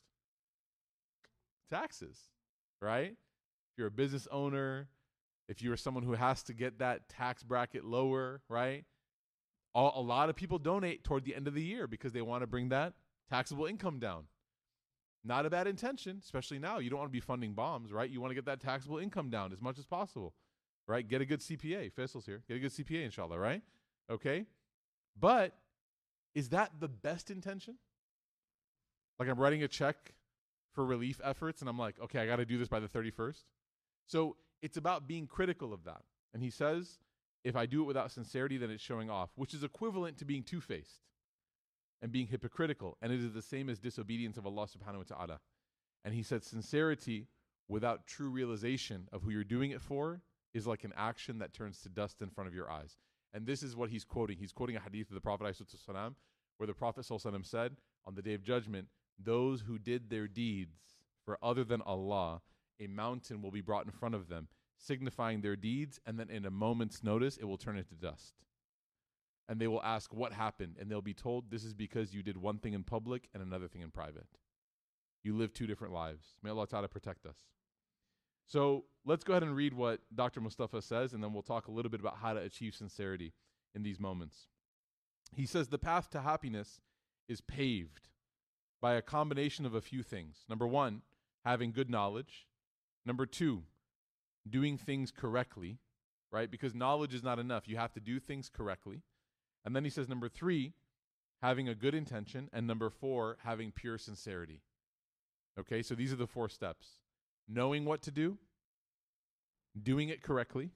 Taxes, right? If you're a business owner, if you're someone who has to get that tax bracket lower, right? All, a lot of people donate toward the end of the year because they want to bring that taxable income down. Not a bad intention, especially now. You don't want to be funding bombs, right? You want to get that taxable income down as much as possible, right? Get a good C P A. Faisal's here. Get a good C P A, inshallah, right? Okay? But is that the best intention? Like I'm writing a check for relief efforts, and I'm like, okay, I got to do this by the thirty-first. So it's about being critical of that. And he says, if I do it without sincerity, then it's showing off, which is equivalent to being two-faced and being hypocritical. And it is the same as disobedience of Allah subhanahu wa ta'ala. And he said sincerity without true realization of who you're doing it for is like an action that turns to dust in front of your eyes. And this is what he's quoting. He's quoting a hadith of the Prophet ﷺ, where the Prophet ﷺ said, on the Day of Judgment, those who did their deeds for other than Allah, a mountain will be brought in front of them, signifying their deeds, and then in a moment's notice, it will turn into dust. And they will ask, what happened? And they'll be told, this is because you did one thing in public and another thing in private. You live two different lives. May Allah Ta'ala protect us. So let's go ahead and read what Doctor Mustafa says, and then we'll talk a little bit about how to achieve sincerity in these moments. He says, the path to happiness is paved by a combination of a few things. Number one, having good knowledge. Number two, doing things correctly, right? Because knowledge is not enough. You have to do things correctly. And then he says, number three, having a good intention. And number four, having pure sincerity. Okay, so these are the four steps. Knowing what to do, doing it correctly,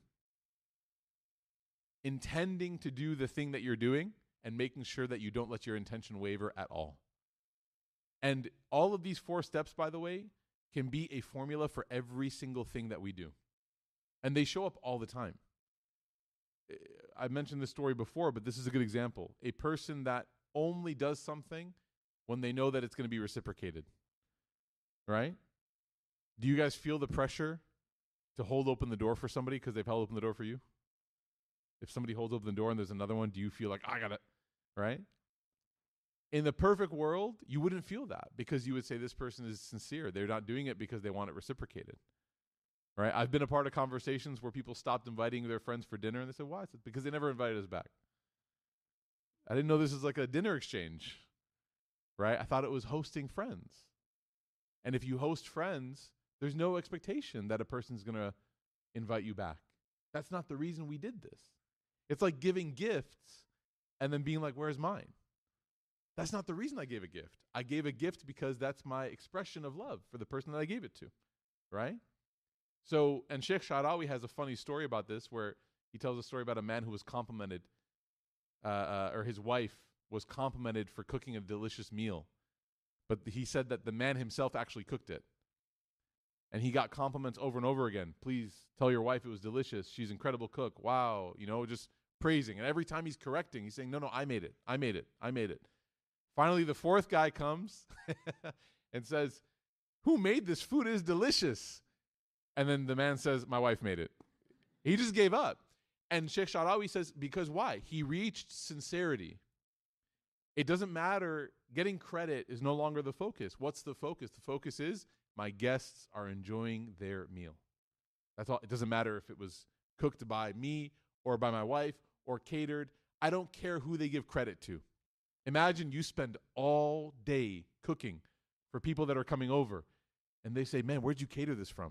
intending to do the thing that you're doing, and making sure that you don't let your intention waver at all. And all of these four steps, by the way, can be a formula for every single thing that we do. And they show up all the time. I mentioned this story before, but this is a good example. A person that only does something when they know that it's going to be reciprocated. Right? Do you guys feel the pressure to hold open the door for somebody because they've held open the door for you? If somebody holds open the door and there's another one, do you feel like, I got it? Right? In the perfect world, you wouldn't feel that because you would say this person is sincere. They're not doing it because they want it reciprocated. Right? I've been a part of conversations where people stopped inviting their friends for dinner and they said, why? I said, because they never invited us back. I didn't know this was like a dinner exchange. Right? I thought it was hosting friends. And if you host friends, there's no expectation that a person's going to invite you back. That's not the reason we did this. It's like giving gifts and then being like, where's mine? That's not the reason I gave a gift. I gave a gift because that's my expression of love for the person that I gave it to, right? So, and Sheikh Sha'rawi has a funny story about this where he tells a story about a man who was complimented, uh, uh, or his wife was complimented for cooking a delicious meal. But he said that the man himself actually cooked it. And he got compliments over and over again. Please tell your wife it was delicious. She's an incredible cook. Wow. You know, just praising. And every time he's correcting, he's saying, no, no, I made it. I made it. I made it. Finally, the fourth guy comes and says, who made this food? It is delicious. And then the man says, my wife made it. He just gave up. And Sheikh Sha'rawi says, because why? He reached sincerity. It doesn't matter. Getting credit is no longer the focus. What's the focus? The focus is my guests are enjoying their meal. That's all. It doesn't matter if it was cooked by me or by my wife or catered. I don't care who they give credit to. Imagine you spend all day cooking for people that are coming over and they say, man, where'd you cater this from?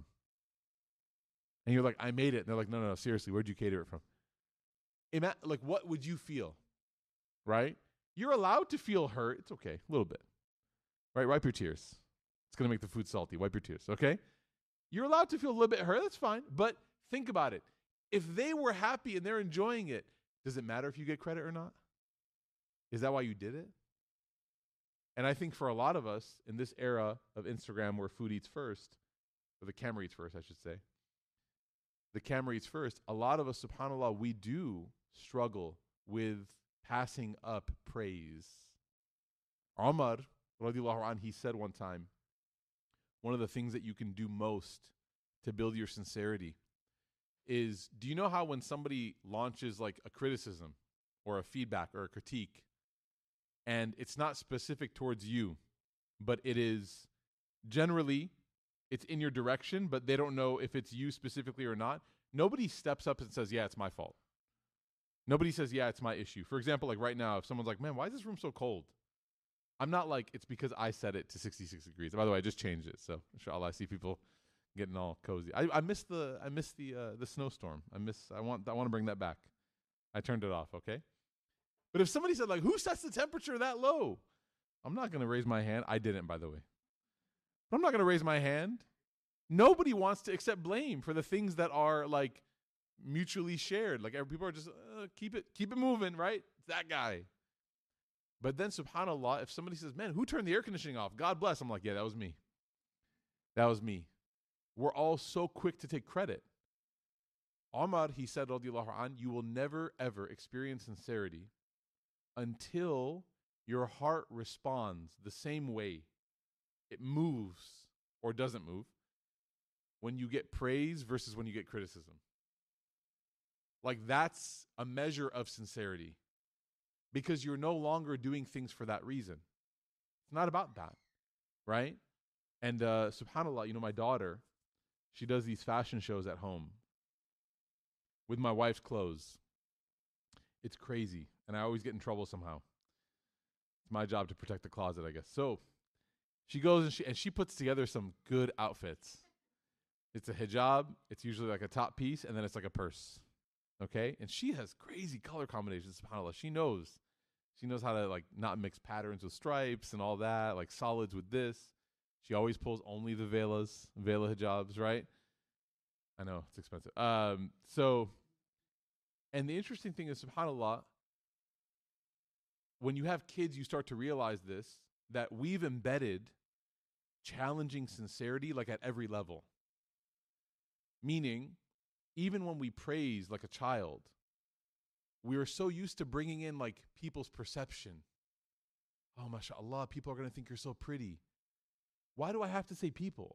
And you're like, I made it. And they're like, no, no, no, seriously, where'd you cater it from? Ima- like, what would you feel? Right? You're allowed to feel hurt. It's okay, a little bit. Right? Wipe your tears. It's going to make the food salty. Wipe your tears, okay? You're allowed to feel a little bit hurt. That's fine. But think about it. If they were happy and they're enjoying it, does it matter if you get credit or not? Is that why you did it? And I think for a lot of us in this era of Instagram where food eats first, or the camera eats first, I should say, the camera eats first, a lot of us, subhanAllah, we do struggle with passing up praise. Umar, radiallahu anh, he said one time, one of the things that you can do most to build your sincerity is, do you know how when somebody launches like a criticism or a feedback or a critique, and it's not specific towards you, but it is generally, it's in your direction, but they don't know if it's you specifically or not, nobody steps up and says, yeah, it's my fault. Nobody says, yeah, it's my issue. For example, like right now, if someone's like, man, why is this room so cold? I'm not like, it's because I set it to sixty-six degrees. By the way, I just changed it. So inshallah, I see people getting all cozy. I, I miss the I miss the uh, the snowstorm. I miss I want I want to bring that back. I turned it off, okay? But if somebody said like, who sets the temperature that low? I'm not going to raise my hand. I didn't, by the way. But I'm not going to raise my hand. Nobody wants to accept blame for the things that are like mutually shared. Like every, people are just uh, keep it keep it moving, right? It's that guy. But then, subhanAllah, if somebody says, man, who turned the air conditioning off? God bless. I'm like, yeah, that was me. That was me. We're all so quick to take credit. Umar, he said, radiyallahu an, you will never, ever experience sincerity until your heart responds the same way. It moves or doesn't move when you get praise versus when you get criticism. Like that's a measure of sincerity because you're no longer doing things for that reason. It's not about that, right? And uh, subhanAllah, you know, my daughter, she does these fashion shows at home with my wife's clothes. It's crazy. And I always get in trouble somehow. It's my job to protect the closet, I guess. So she goes and she and she puts together some good outfits. It's a hijab. It's usually like a top piece, and then it's like a purse. Okay? And she has crazy color combinations, subhanAllah. She knows. She knows how to like not mix patterns with stripes and all that, like solids with this. She always pulls only the velas, vela hijabs, right? I know, it's expensive. Um, so, and the interesting thing is, subhanAllah, when you have kids, you start to realize this, that we've embedded challenging sincerity like at every level. Meaning, even when we praise like a child, we are so used to bringing in like people's perception. Oh, mashallah, people are going to think you're so pretty. Why do I have to say people?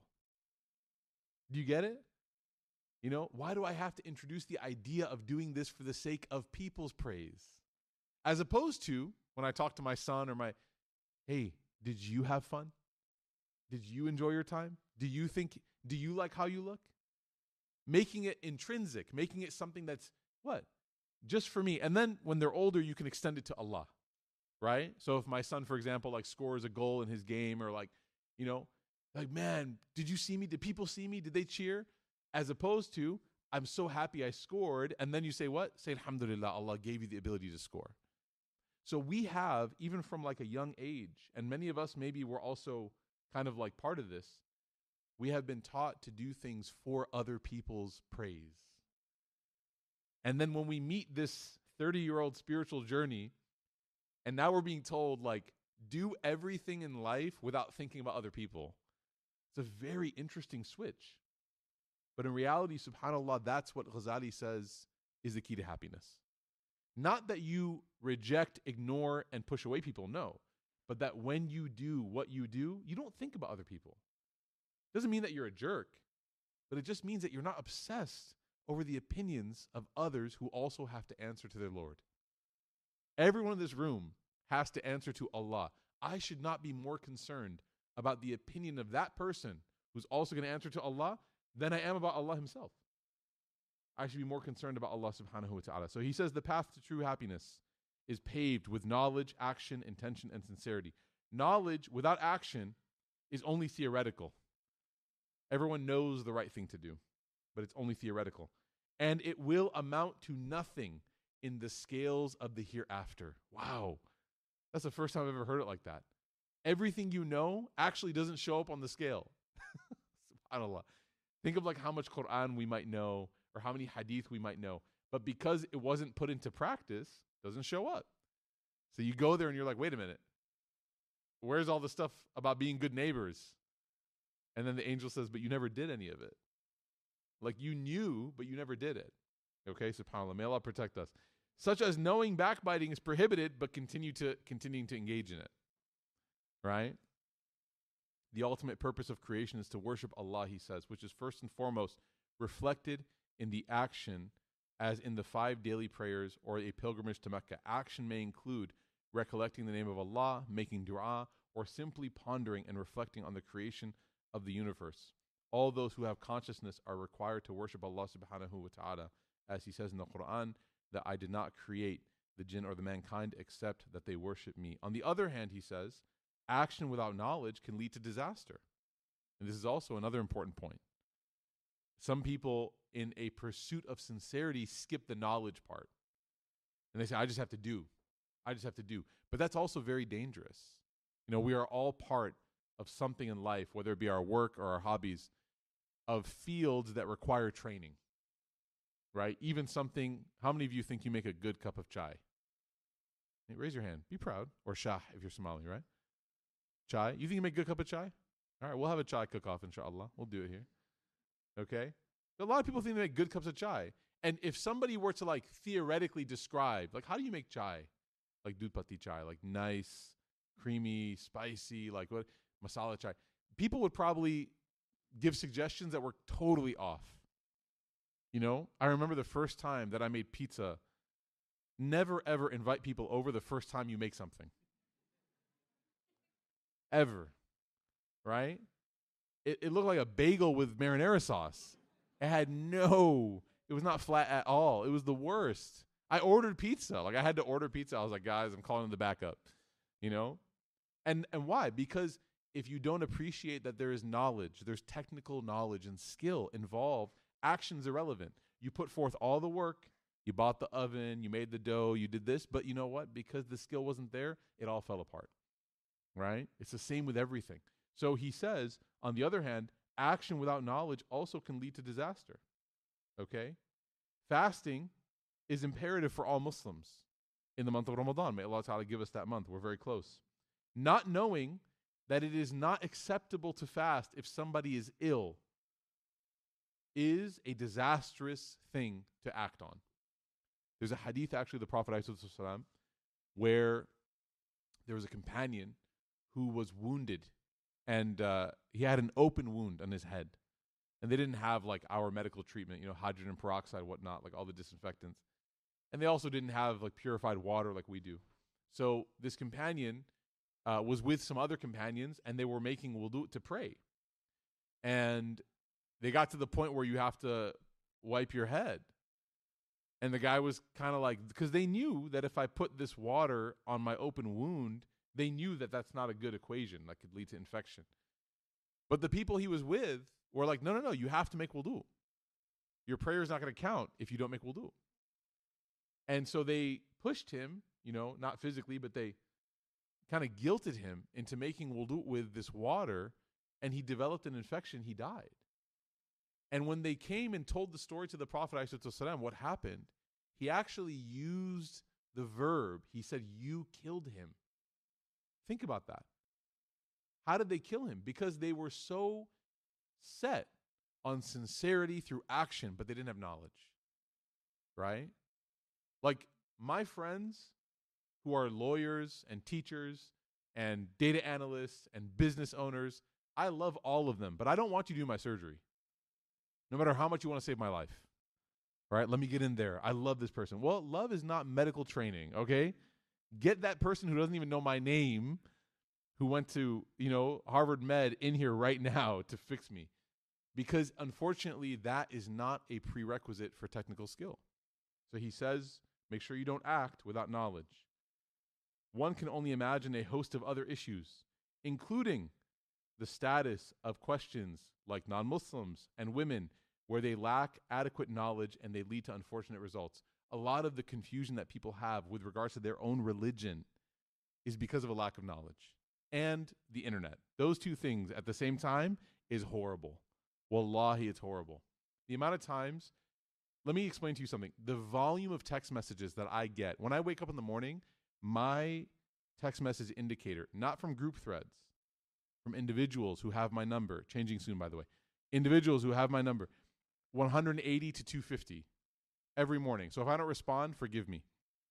Do you get it? You know, why do I have to introduce the idea of doing this for the sake of people's praise? As opposed to when I talk to my son or my, hey, did you have fun? Did you enjoy your time? Do you think, do you like how you look? Making it intrinsic, making it something that's what? Just for me. And then when they're older, you can extend it to Allah, right? So if my son, for example, like scores a goal in his game or like, you know, like, man, did you see me? Did people see me? Did they cheer? As opposed to, I'm so happy I scored. And then you say what? Say, alhamdulillah, Allah gave you the ability to score. So we have, even from like a young age, and many of us maybe were also kind of like part of this, we have been taught to do things for other people's praise. And then when we meet this thirty-year-old spiritual journey, and now we're being told, like, do everything in life without thinking about other people. It's a very interesting switch. But in reality, subhanAllah, that's what Ghazali says is the key to happiness. Not that you reject, ignore, and push away people, no. But that when you do what you do, you don't think about other people. Doesn't mean that you're a jerk, but it just means that you're not obsessed over the opinions of others who also have to answer to their Lord. Everyone in this room has to answer to Allah. I should not be more concerned about the opinion of that person who's also going to answer to Allah than I am about Allah himself. I should be more concerned about Allah subhanahu wa ta'ala. So he says the path to true happiness is paved with knowledge, action, intention, and sincerity. Knowledge without action is only theoretical. Everyone knows the right thing to do, but it's only theoretical. And it will amount to nothing in the scales of the hereafter. Wow. That's the first time I've ever heard it like that. Everything you know actually doesn't show up on the scale. SubhanAllah. Think of like how much Quran we might know or how many hadith we might know. But because it wasn't put into practice, it doesn't show up. So you go there and you're like, wait a minute. Where's all the stuff about being good neighbors? And then the angel says, but you never did any of it. Like you knew, but you never did it. Okay, subhanAllah. May Allah protect us. Such as knowing backbiting is prohibited, but continue to continuing to engage in it. Right? The ultimate purpose of creation is to worship Allah, he says, which is first and foremost reflected in the action as in the five daily prayers or a pilgrimage to Mecca. Action may include recollecting the name of Allah, making dua, or simply pondering and reflecting on the creation of the universe. All those who have consciousness are required to worship Allah subhanahu wa ta'ala, as he says in the Quran, that I did not create the jinn or the mankind except that they worship me. On the other hand, he says, action without knowledge can lead to disaster. And this is also another important point. Some people, in a pursuit of sincerity, skip the knowledge part. And they say, I just have to do. I just have to do. But that's also very dangerous. You know, we are all part of something in life, whether it be our work or our hobbies, of fields that require training. right? Even something, how many of you think you make a good cup of chai? Hey, raise your hand. Be proud. Or shah if you're Somali, right? Chai. You think you make a good cup of chai? All right, we'll have a chai cook-off, inshallah. We'll do it here. Okay? A lot of people think they make good cups of chai. And if somebody were to, like, theoretically describe, like, how do you make chai? Like, doodh patti chai. Like, nice, creamy, spicy, like, what? Masala chai. People would probably give suggestions that were totally off. You know? I remember the first time that I made pizza. Never, ever invite people over the first time you make something. Ever. Right? It, it looked like a bagel with marinara sauce. It had no, it was not flat at all. It was the worst. I ordered pizza. Like, I had to order pizza. I was like, guys, I'm calling the backup. You know? And and why? Because if you don't appreciate that there is knowledge, there's technical knowledge and skill involved, action's irrelevant. You put forth all the work, you bought the oven, you made the dough, you did this, but you know what? Because the skill wasn't there, it all fell apart. Right? It's the same with everything. So he says, on the other hand, action without knowledge also can lead to disaster. Okay? Fasting is imperative for all Muslims in the month of Ramadan. May Allah Ta'ala give us that month. We're very close. Not knowing that it is not acceptable to fast if somebody is ill is a disastrous thing to act on. There's a hadith, actually, the Prophet ﷺ, where there was a companion who was wounded, and uh, he had an open wound on his head. And they didn't have, like, our medical treatment, you know, hydrogen peroxide, whatnot, like all the disinfectants. And they also didn't have, like, purified water like we do. So this companion uh, was with some other companions, and they were making wudu to pray. And they got to the point where you have to wipe your head. And the guy was kind of like, because they knew that if I put this water on my open wound, they knew that that's not a good equation that could lead to infection. But the people he was with were like, no, no, no, you have to make wudu. Your prayer is not going to count if you don't make wudu. And so they pushed him, you know, not physically, but they kind of guilted him into making wudu with this water, and he developed an infection. He died. And when they came and told the story to the Prophet ﷺ, what happened, he actually used the verb. He said, you killed him. Think about that. How did they kill him? Because they were so set on sincerity through action, but they didn't have knowledge. Right? Like, my friends who are lawyers and teachers and data analysts and business owners, I love all of them, but I don't want you to do my surgery. No matter how much you want to save my life. Right? Let me get in there. I love this person. Well, love is not medical training, okay? Get that person who doesn't even know my name, who went to, you know, Harvard Med in here right now to fix me. Because unfortunately, that is not a prerequisite for technical skill. So he says, make sure you don't act without knowledge. One can only imagine a host of other issues, including the status of questions like non-Muslims and women, where they lack adequate knowledge and they lead to unfortunate results. A lot of the confusion that people have with regards to their own religion is because of a lack of knowledge. And the internet. Those two things at the same time is horrible. Wallahi, it's horrible. The amount of times, let me explain to you something. The volume of text messages that I get, when I wake up in the morning, my text message indicator, not from group threads, from individuals who have my number, changing soon, by the way, individuals who have my number, one hundred eighty to two fifty every morning. So if I don't respond, forgive me.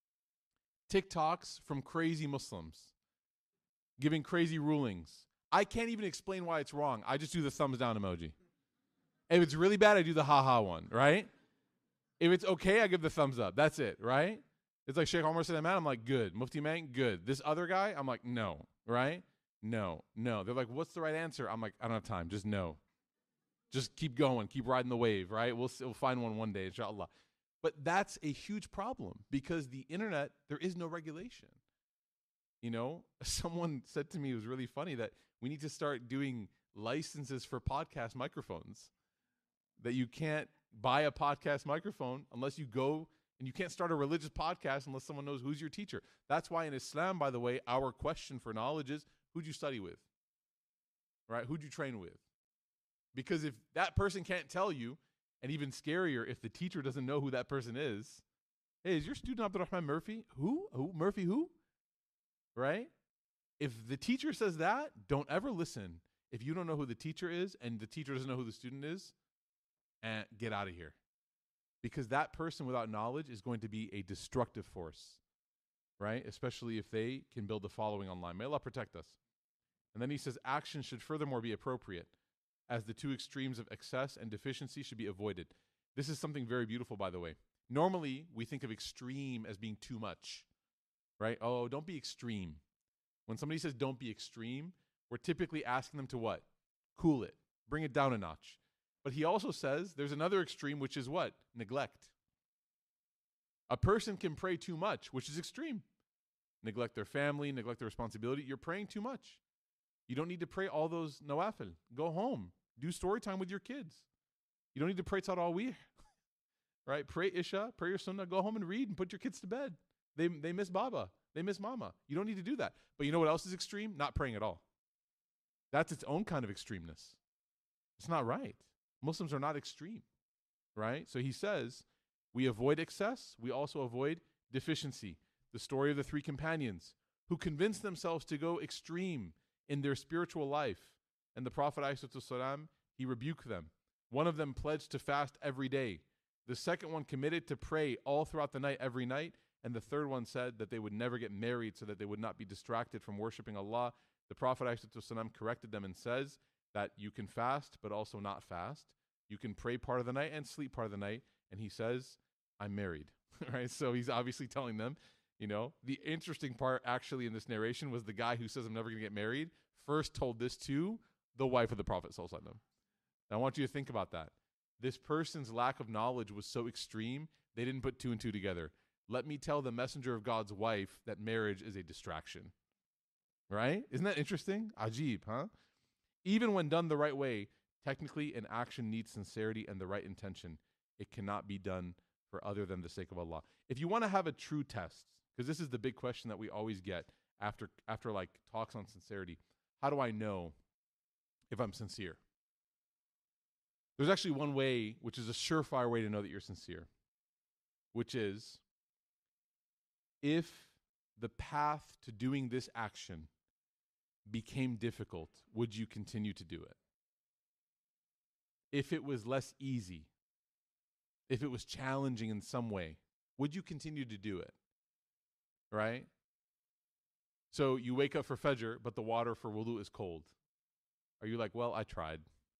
TikToks from crazy Muslims giving crazy rulings. I can't even explain why it's wrong. I just do the thumbs down emoji. If it's really bad, I do the ha-ha one, right? If it's okay, I give the thumbs up. That's it, right? It's like Sheikh Omar said, man, I'm like, good. Mufti Man, good. This other guy, I'm like, no, right? No, no. They're like, what's the right answer? I'm like, I don't have time. Just no. Just keep going. Keep riding the wave, right? We'll, we'll find one one day, inshallah. But that's a huge problem because the internet, there is no regulation. You know, someone said to me, it was really funny, that we need to start doing licenses for podcast microphones, that you can't buy a podcast microphone unless you go, and you can't start a religious podcast unless someone knows who's your teacher. That's why in Islam, by the way, our question for knowledge is, who'd you study with? Right? Who'd you train with? Because if that person can't tell you, And even scarier, if the teacher doesn't know who that person is. Hey, is your student Abdurrahman Murphy? Who? Who? Murphy who? Right? If the teacher says that, don't ever listen. If you don't know who the teacher is and the teacher doesn't know who the student is, and get out of here. Because that person without knowledge is going to be a destructive force, right? Especially if they can build a following online. May Allah protect us. And then he says, action should furthermore be appropriate, as the two extremes of excess and deficiency should be avoided. This is something very beautiful, by the way. Normally, we think of extreme as being too much, right? Oh, don't be extreme. When somebody says don't be extreme, we're typically asking them to what? Cool it. Bring it down a notch. But he also says there's another extreme, which is what? Neglect. A person can pray too much, which is extreme. Neglect their family, neglect their responsibility. You're praying too much. You don't need to pray all those nawafil. Go home. Do story time with your kids. You don't need to pray tarawih. Right? Pray Isha, pray your sunnah, go home and read and put your kids to bed. They they miss Baba. They miss Mama. You don't need to do that. But you know what else is extreme? Not praying at all. That's its own kind of extremeness. It's not right. Muslims are not extreme, right? So he says, we avoid excess. We also avoid deficiency. The story of the three companions who convinced themselves to go extreme in their spiritual life. And the Prophet ﷺ, he rebuked them. One of them pledged to fast every day. The second one committed to pray all throughout the night, every night. And the third one said that they would never get married so that they would not be distracted from worshiping Allah. The Prophet ﷺ corrected them and says that you can fast, but also not fast. You can pray part of the night and sleep part of the night. And he says, I'm married, right? So he's obviously telling them, you know, the interesting part actually in this narration was the guy who says, I'm never going to get married, first told this to the wife of the Prophet ﷺ. Now I want you to think about that. This person's lack of knowledge was so extreme, they didn't put two and two together. Let me tell the messenger of God's wife that marriage is a distraction. Right? Isn't that interesting? Ajib, huh? Even when done the right way, technically an action needs sincerity and the right intention. It cannot be done for other than the sake of Allah. If you want to have a true test, because this is the big question that we always get after after like talks on sincerity, how do I know if I'm sincere? There's actually one way, which is a surefire way to know that you're sincere, which is if the path to doing this action became difficult, would you continue to do it? If it was less easy, if it was challenging in some way, would you continue to do it? Right? So you wake up for Fajr, but the water for wudu is cold. Are you like, well, I tried?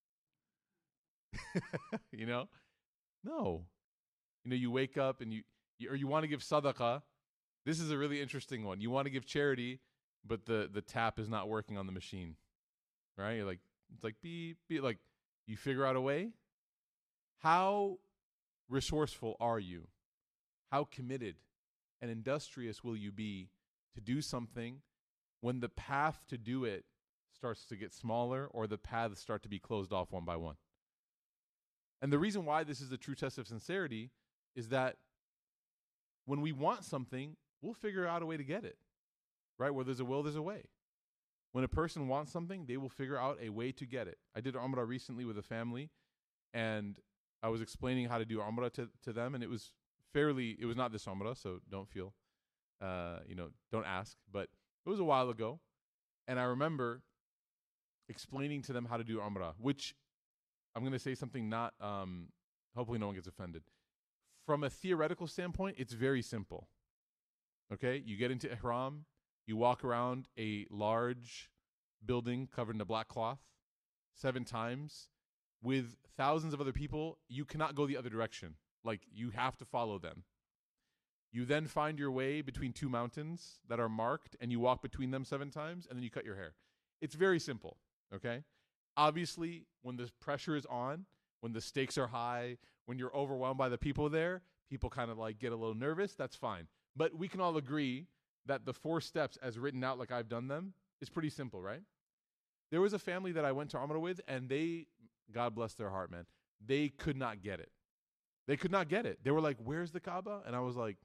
You know? No. You know, you wake up and you, you or you want to give sadaqah. This is a really interesting one. You want to give charity, but the, the tap is not working on the machine. Right? You're like, it's like, beep, beep. Like, you figure out a way. How resourceful are you? How committed and industrious will you be to do something when the path to do it starts to get smaller or the paths start to be closed off one by one? And the reason why this is a true test of sincerity is that when we want something, we'll figure out a way to get it. Right? Where there's a will, there's a way. When a person wants something, they will figure out a way to get it. I did Umrah recently with a family, and I was explaining how to do Umrah to, to them, and it was fairly, it was not this Umrah, so don't feel, uh, you know, don't ask, but it was a while ago, and I remember explaining to them how to do Umrah, which I'm going to say something not, um, hopefully no one gets offended. From a theoretical standpoint, it's very simple. Okay? You get into Ihram, you walk around a large building covered in a black cloth seven times with thousands of other people. You cannot go the other direction. Like, you have to follow them. You then find your way between two mountains that are marked, and you walk between them seven times, and then you cut your hair. It's very simple, okay? Obviously, when the pressure is on, when the stakes are high, when you're overwhelmed by the people there, people kind of like get a little nervous. That's fine. But we can all agree that the four steps as written out like I've done them is pretty simple, right? There was a family that I went to Umrah with, and they, God bless their heart, man, they could not get it. They could not get it. They were like, where's the Kaaba? And I was like,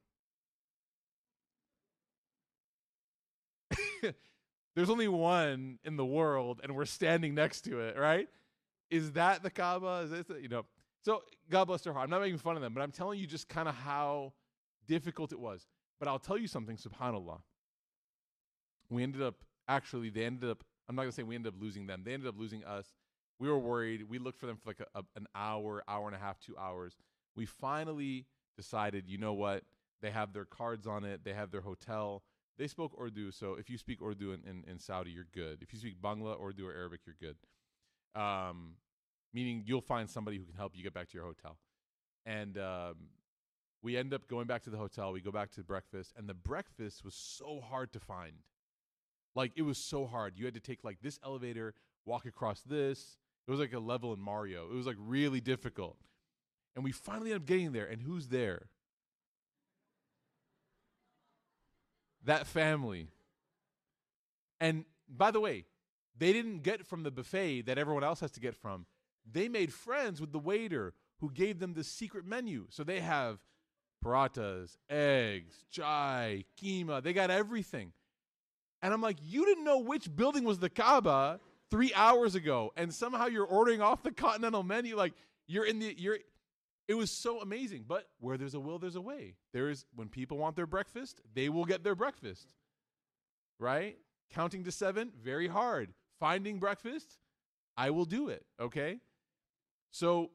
there's only one in the world, and we're standing next to it, right? Is that the Kaaba? Is this, you know? So God bless their heart. I'm not making fun of them, but I'm telling you just kind of how difficult it was. But I'll tell you something, subhanAllah. We ended up, actually, they ended up, I'm not going to say we ended up losing them. They ended up losing us. We were worried. We looked for them for like a, a, an hour, hour and a half, two hours. We finally decided, you know what? They have their cards on it. They have their hotel. They spoke Urdu, so if you speak Urdu in, in, in Saudi, you're good. If you speak Bangla, Urdu, or Arabic, you're good. Um, meaning you'll find somebody who can help you get back to your hotel. And um, we end up going back to the hotel. We go back to breakfast, and the breakfast was so hard to find. Like, it was so hard. You had to take, like, this elevator, walk across this. It was like a level in Mario. It was, like, really difficult. And we finally end up getting there, and who's there? That family. And by the way, they didn't get from the buffet that everyone else has to get from. They made friends with the waiter who gave them the secret menu. So they have paratas, eggs, chai, keema. They got everything. And I'm like, you didn't know which building was the Kaaba three hours ago, and somehow you're ordering off the continental menu. Like, you're in the, you're, it was so amazing. But where there's a will, there's a way. There is, when people want their breakfast, they will get their breakfast. Right? Counting to seven, very hard. Finding breakfast, I will do it. Okay? So,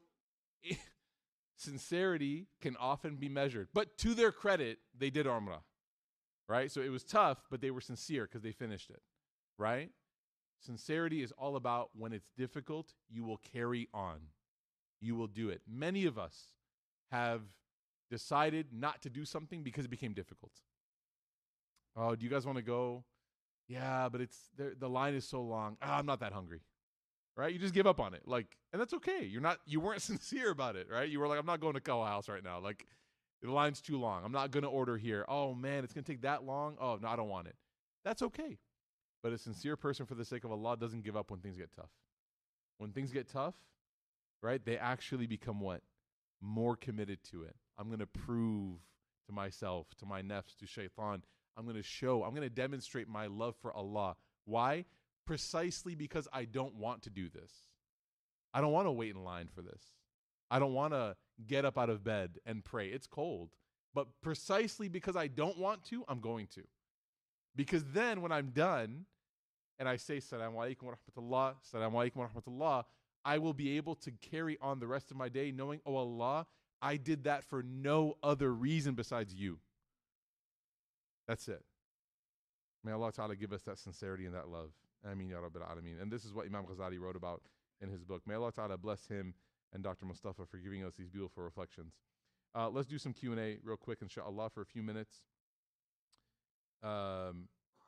sincerity can often be measured. But to their credit, they did Umrah. Right? So it was tough, but they were sincere because they finished it. Right? Sincerity is all about when it's difficult, you will carry on. You will do it. Many of us have decided not to do something because it became difficult. Oh, do you guys want to go? Yeah, but it's the line is so long. Oh, I'm not that hungry. Right? You just give up on it. Like, and that's okay. You're not, you weren't sincere about it, right? You were like, I'm not going to Kawa House right now. Like, the line's too long. I'm not going to order here. Oh man, it's going to take that long. Oh no, I don't want it. That's okay. But a sincere person for the sake of Allah doesn't give up when things get tough. When things get tough, right, they actually become what? More committed to it. I'm going to prove to myself, to my nafs, to shaitan. I'm going to show, I'm going to demonstrate my love for Allah. Why? Precisely because I don't want to do this. I don't want to wait in line for this. I don't want to get up out of bed and pray. It's cold. But precisely because I don't want to, I'm going to. Because then when I'm done and I say, Assalamu alaikum wa rahmatullah, Assalamu alaikum wa rahmatullah, I will be able to carry on the rest of my day knowing, oh Allah, I did that for no other reason besides you. That's it. May Allah Ta'ala give us that sincerity and that love. Ameen ya Rabbil Alameen. And this is what Imam Ghazali wrote about in his book. May Allah Ta'ala bless him and Doctor Mustafa for giving us these beautiful reflections. Uh, let's do some Q and A real quick, inshallah, for a few minutes. Um,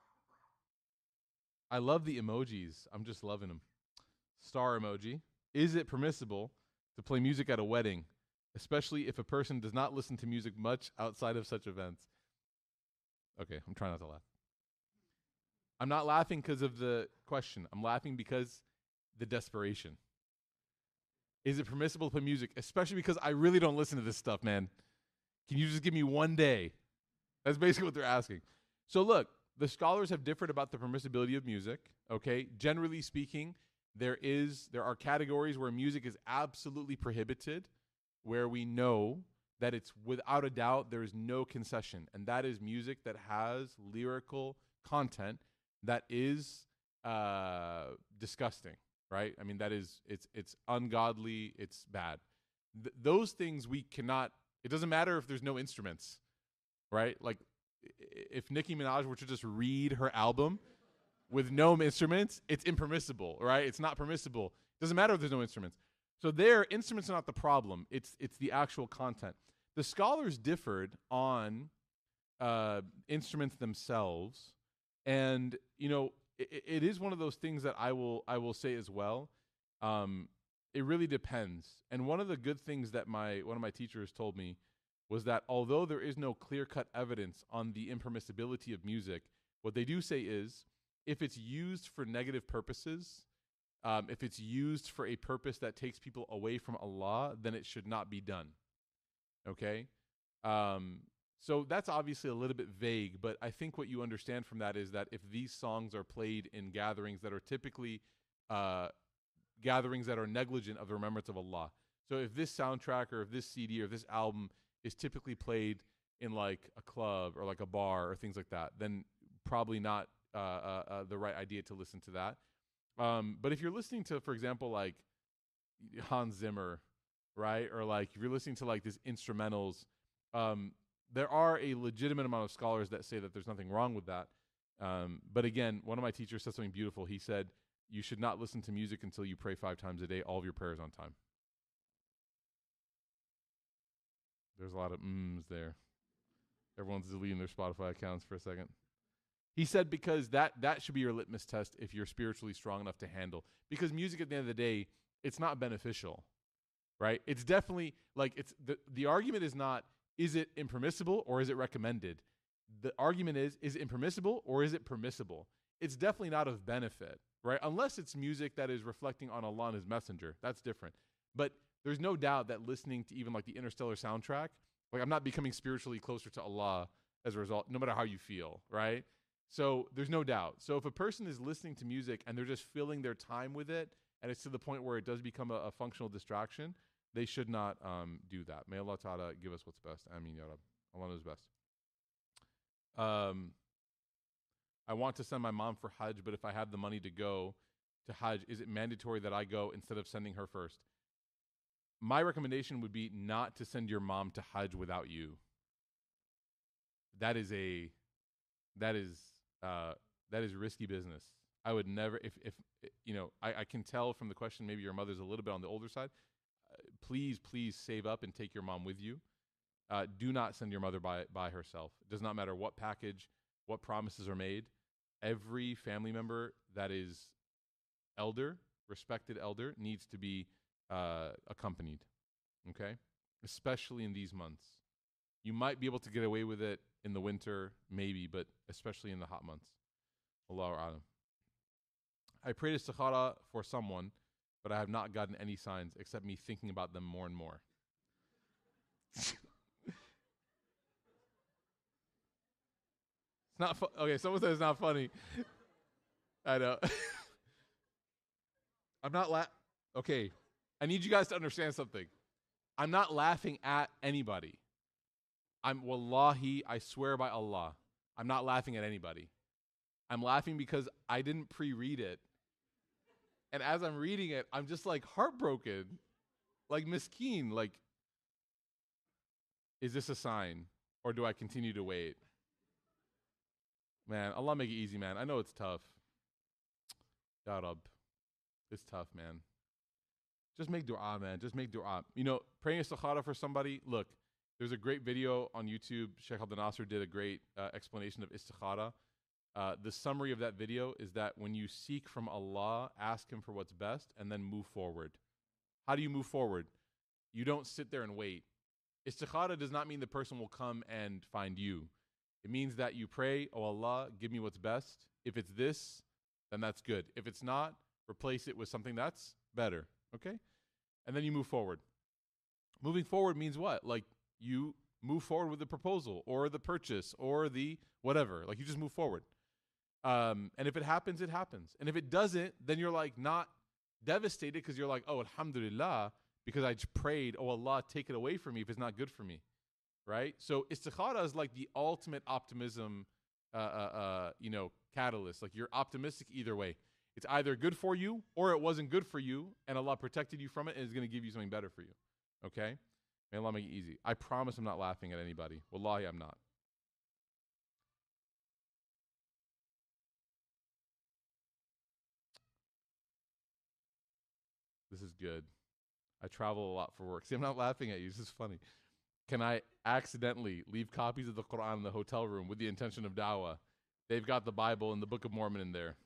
I love the emojis. I'm just loving them. Star emoji. Is it permissible to play music at a wedding, especially if a person does not listen to music much outside of such events? Okay, I'm trying not to laugh. I'm not laughing because of the question. I'm laughing because the desperation. Is it permissible to play music, especially because I really don't listen to this stuff, man? Can you just give me one day? That's basically what they're asking. So look, the scholars have differed about the permissibility of music, okay? Generally speaking, there is there are categories where music is absolutely prohibited, where we know that it's without a doubt there is no concession, and that is music that has lyrical content that is uh, disgusting, right? I mean, that is, it's it's ungodly, it's bad. Th- those things we cannot, it doesn't matter if there's no instruments, right? Like, if Nicki Minaj were to just read her album with no instruments, it's impermissible, right? It's not permissible. It doesn't matter if there's no instruments. So there, instruments are not the problem. It's it's the actual content. The scholars differed on uh, instruments themselves, and you know, it, it is one of those things that I will I will say as well. Um, it really depends. And one of the good things that my one of my teachers told me was that although there is no clear-cut evidence on the impermissibility of music, what they do say is, if it's used for negative purposes, um, if it's used for a purpose that takes people away from Allah, then it should not be done. Okay? Um, so that's obviously a little bit vague, but I think what you understand from that is that if these songs are played in gatherings that are typically uh, gatherings that are negligent of the remembrance of Allah, So if this soundtrack or if this C D or if this album is typically played in like a club or like a bar or things like that, then probably not uh, uh, uh, the right idea to listen to that. Um, but if you're listening to, for example, like Hans Zimmer, right, or like if you're listening to like these instrumentals, um, there are a legitimate amount of scholars that say that there's nothing wrong with that. Um, but again, one of my teachers said something beautiful. He said, you should not listen to music until you pray five times a day, all of your prayers on time. There's a lot of mms there. Everyone's deleting their Spotify accounts for a second. He said because that that should be your litmus test if you're spiritually strong enough to handle. Because music at the end of the day, it's not beneficial, right? It's definitely like it's the the argument is not is it impermissible or is it recommended? The argument is is it impermissible or is it permissible? It's definitely not of benefit, right? Unless it's music that is reflecting on Allah and His Messenger. That's different. But there's no doubt that listening to even like the Interstellar soundtrack, like I'm not becoming spiritually closer to Allah as a result, no matter how you feel, right? So there's no doubt. So if a person is listening to music and they're just filling their time with it, and it's to the point where it does become a, a functional distraction, they should not um, do that. May Allah Ta'ala give us what's best. Ameen, Ya Rab. Allah knows best. Um, I want to send my mom for Hajj, but if I have the money to go to Hajj, is it mandatory that I go instead of sending her first? My recommendation would be not to send your mom to Hajj without you. That is a, that is, uh, that is risky business. I would never, if, if you know, I, I can tell from the question, maybe your mother's a little bit on the older side. Uh, please, please save up and take your mom with you. Uh, do not send your mother by, by herself. It does not matter what package, what promises are made. Every family member that is elder, respected elder, needs to be uh, accompanied, okay? Especially in these months. You might be able to get away with it in the winter, maybe, but especially in the hot months. Allahu a'lam. I prayed istikhara for someone, but I have not gotten any signs except me thinking about them more and more. It's not fu- okay. Someone said it's not funny. I know. I'm not la- Okay. I need you guys to understand something. I'm not laughing at anybody. I'm wallahi, I swear by Allah, I'm not laughing at anybody. I'm laughing because I didn't pre-read it. And as I'm reading it, I'm just like heartbroken. Like miskeen, like, is this a sign? Or do I continue to wait? Man, Allah make it easy, man. I know it's tough. Ya Rab. It's tough, man. Just make dua, man. Just make dua. You know, praying istikhara for somebody, look, there's a great video on YouTube. Sheikh Abdel Nasser did a great uh, explanation of istikhara. Uh, the summary of that video is that when you seek from Allah, ask Him for what's best, and then move forward. How do you move forward? You don't sit there and wait. Istikhara does not mean the person will come and find you. It means that you pray, oh Allah, give me what's best. If it's this, then that's good. If it's not, replace it with something that's better. Okay? And then you move forward. Moving forward means what? Like you move forward with the proposal or the purchase or the whatever. Like you just move forward. Um, and if it happens, it happens. And if it doesn't, then you're like not devastated because you're like, oh, alhamdulillah, because I just prayed, oh Allah, take it away from me if it's not good for me. Right? So istikhara is like the ultimate optimism, uh, uh, uh, you know, catalyst. Like you're optimistic either way. It's either good for you or it wasn't good for you and Allah protected you from it and is going to give you something better for you. Okay? May Allah make it easy. I promise I'm not laughing at anybody. Wallahi, I'm not. This is good. I travel a lot for work. See, I'm not laughing at you. This is funny. Can I accidentally leave copies of the Quran in the hotel room with the intention of da'wah? They've got the Bible and the Book of Mormon in there.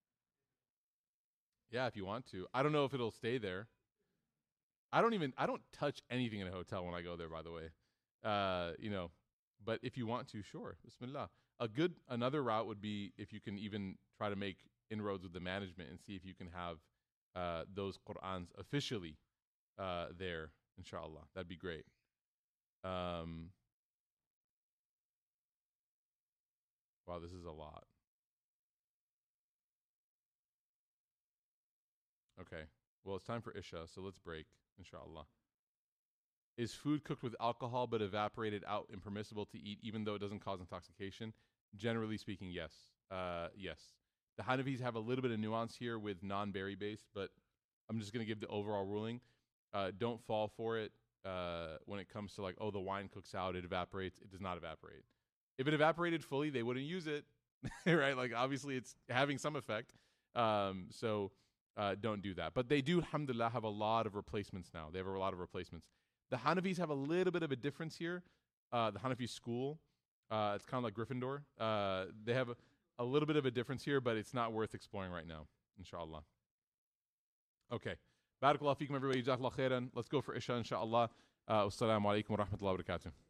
Yeah, if you want to. I don't know if it'll stay there. I don't even, I don't touch anything in a hotel when I go there, by the way. Uh, you know, but if you want to, sure. Bismillah. A good, another route would be if you can even try to make inroads with the management and see if you can have uh, those Qur'ans officially uh, there, inshallah. That'd be great. Um, wow, this is a lot. Okay. Well, it's time for Isha, so let's break, inshallah. Is food cooked with alcohol but evaporated out impermissible to eat even though it doesn't cause intoxication? Generally speaking, yes. Uh, yes. The Hanafis have a little bit of nuance here with non-berry based, but I'm just going to give the overall ruling. Uh, don't fall for it uh, when it comes to like, oh, the wine cooks out, it evaporates. It does not evaporate. If it evaporated fully, they wouldn't use it, right? Like, obviously, it's having some effect. Um, so uh, don't do that. But they do, alhamdulillah, have a lot of replacements now. They have a lot of replacements. The Hanafis have a little bit of a difference here. Uh, the Hanafi school, uh, it's kind of like Gryffindor. Uh, they have a, a little bit of a difference here, but it's not worth exploring right now, inshallah. Okay. Barakallahu feekum, everybody. Jazakallah khairan. Let's go for Isha, inshallah. Uh, wassalamu alaikum wa rahmatullahi wa barakatuh.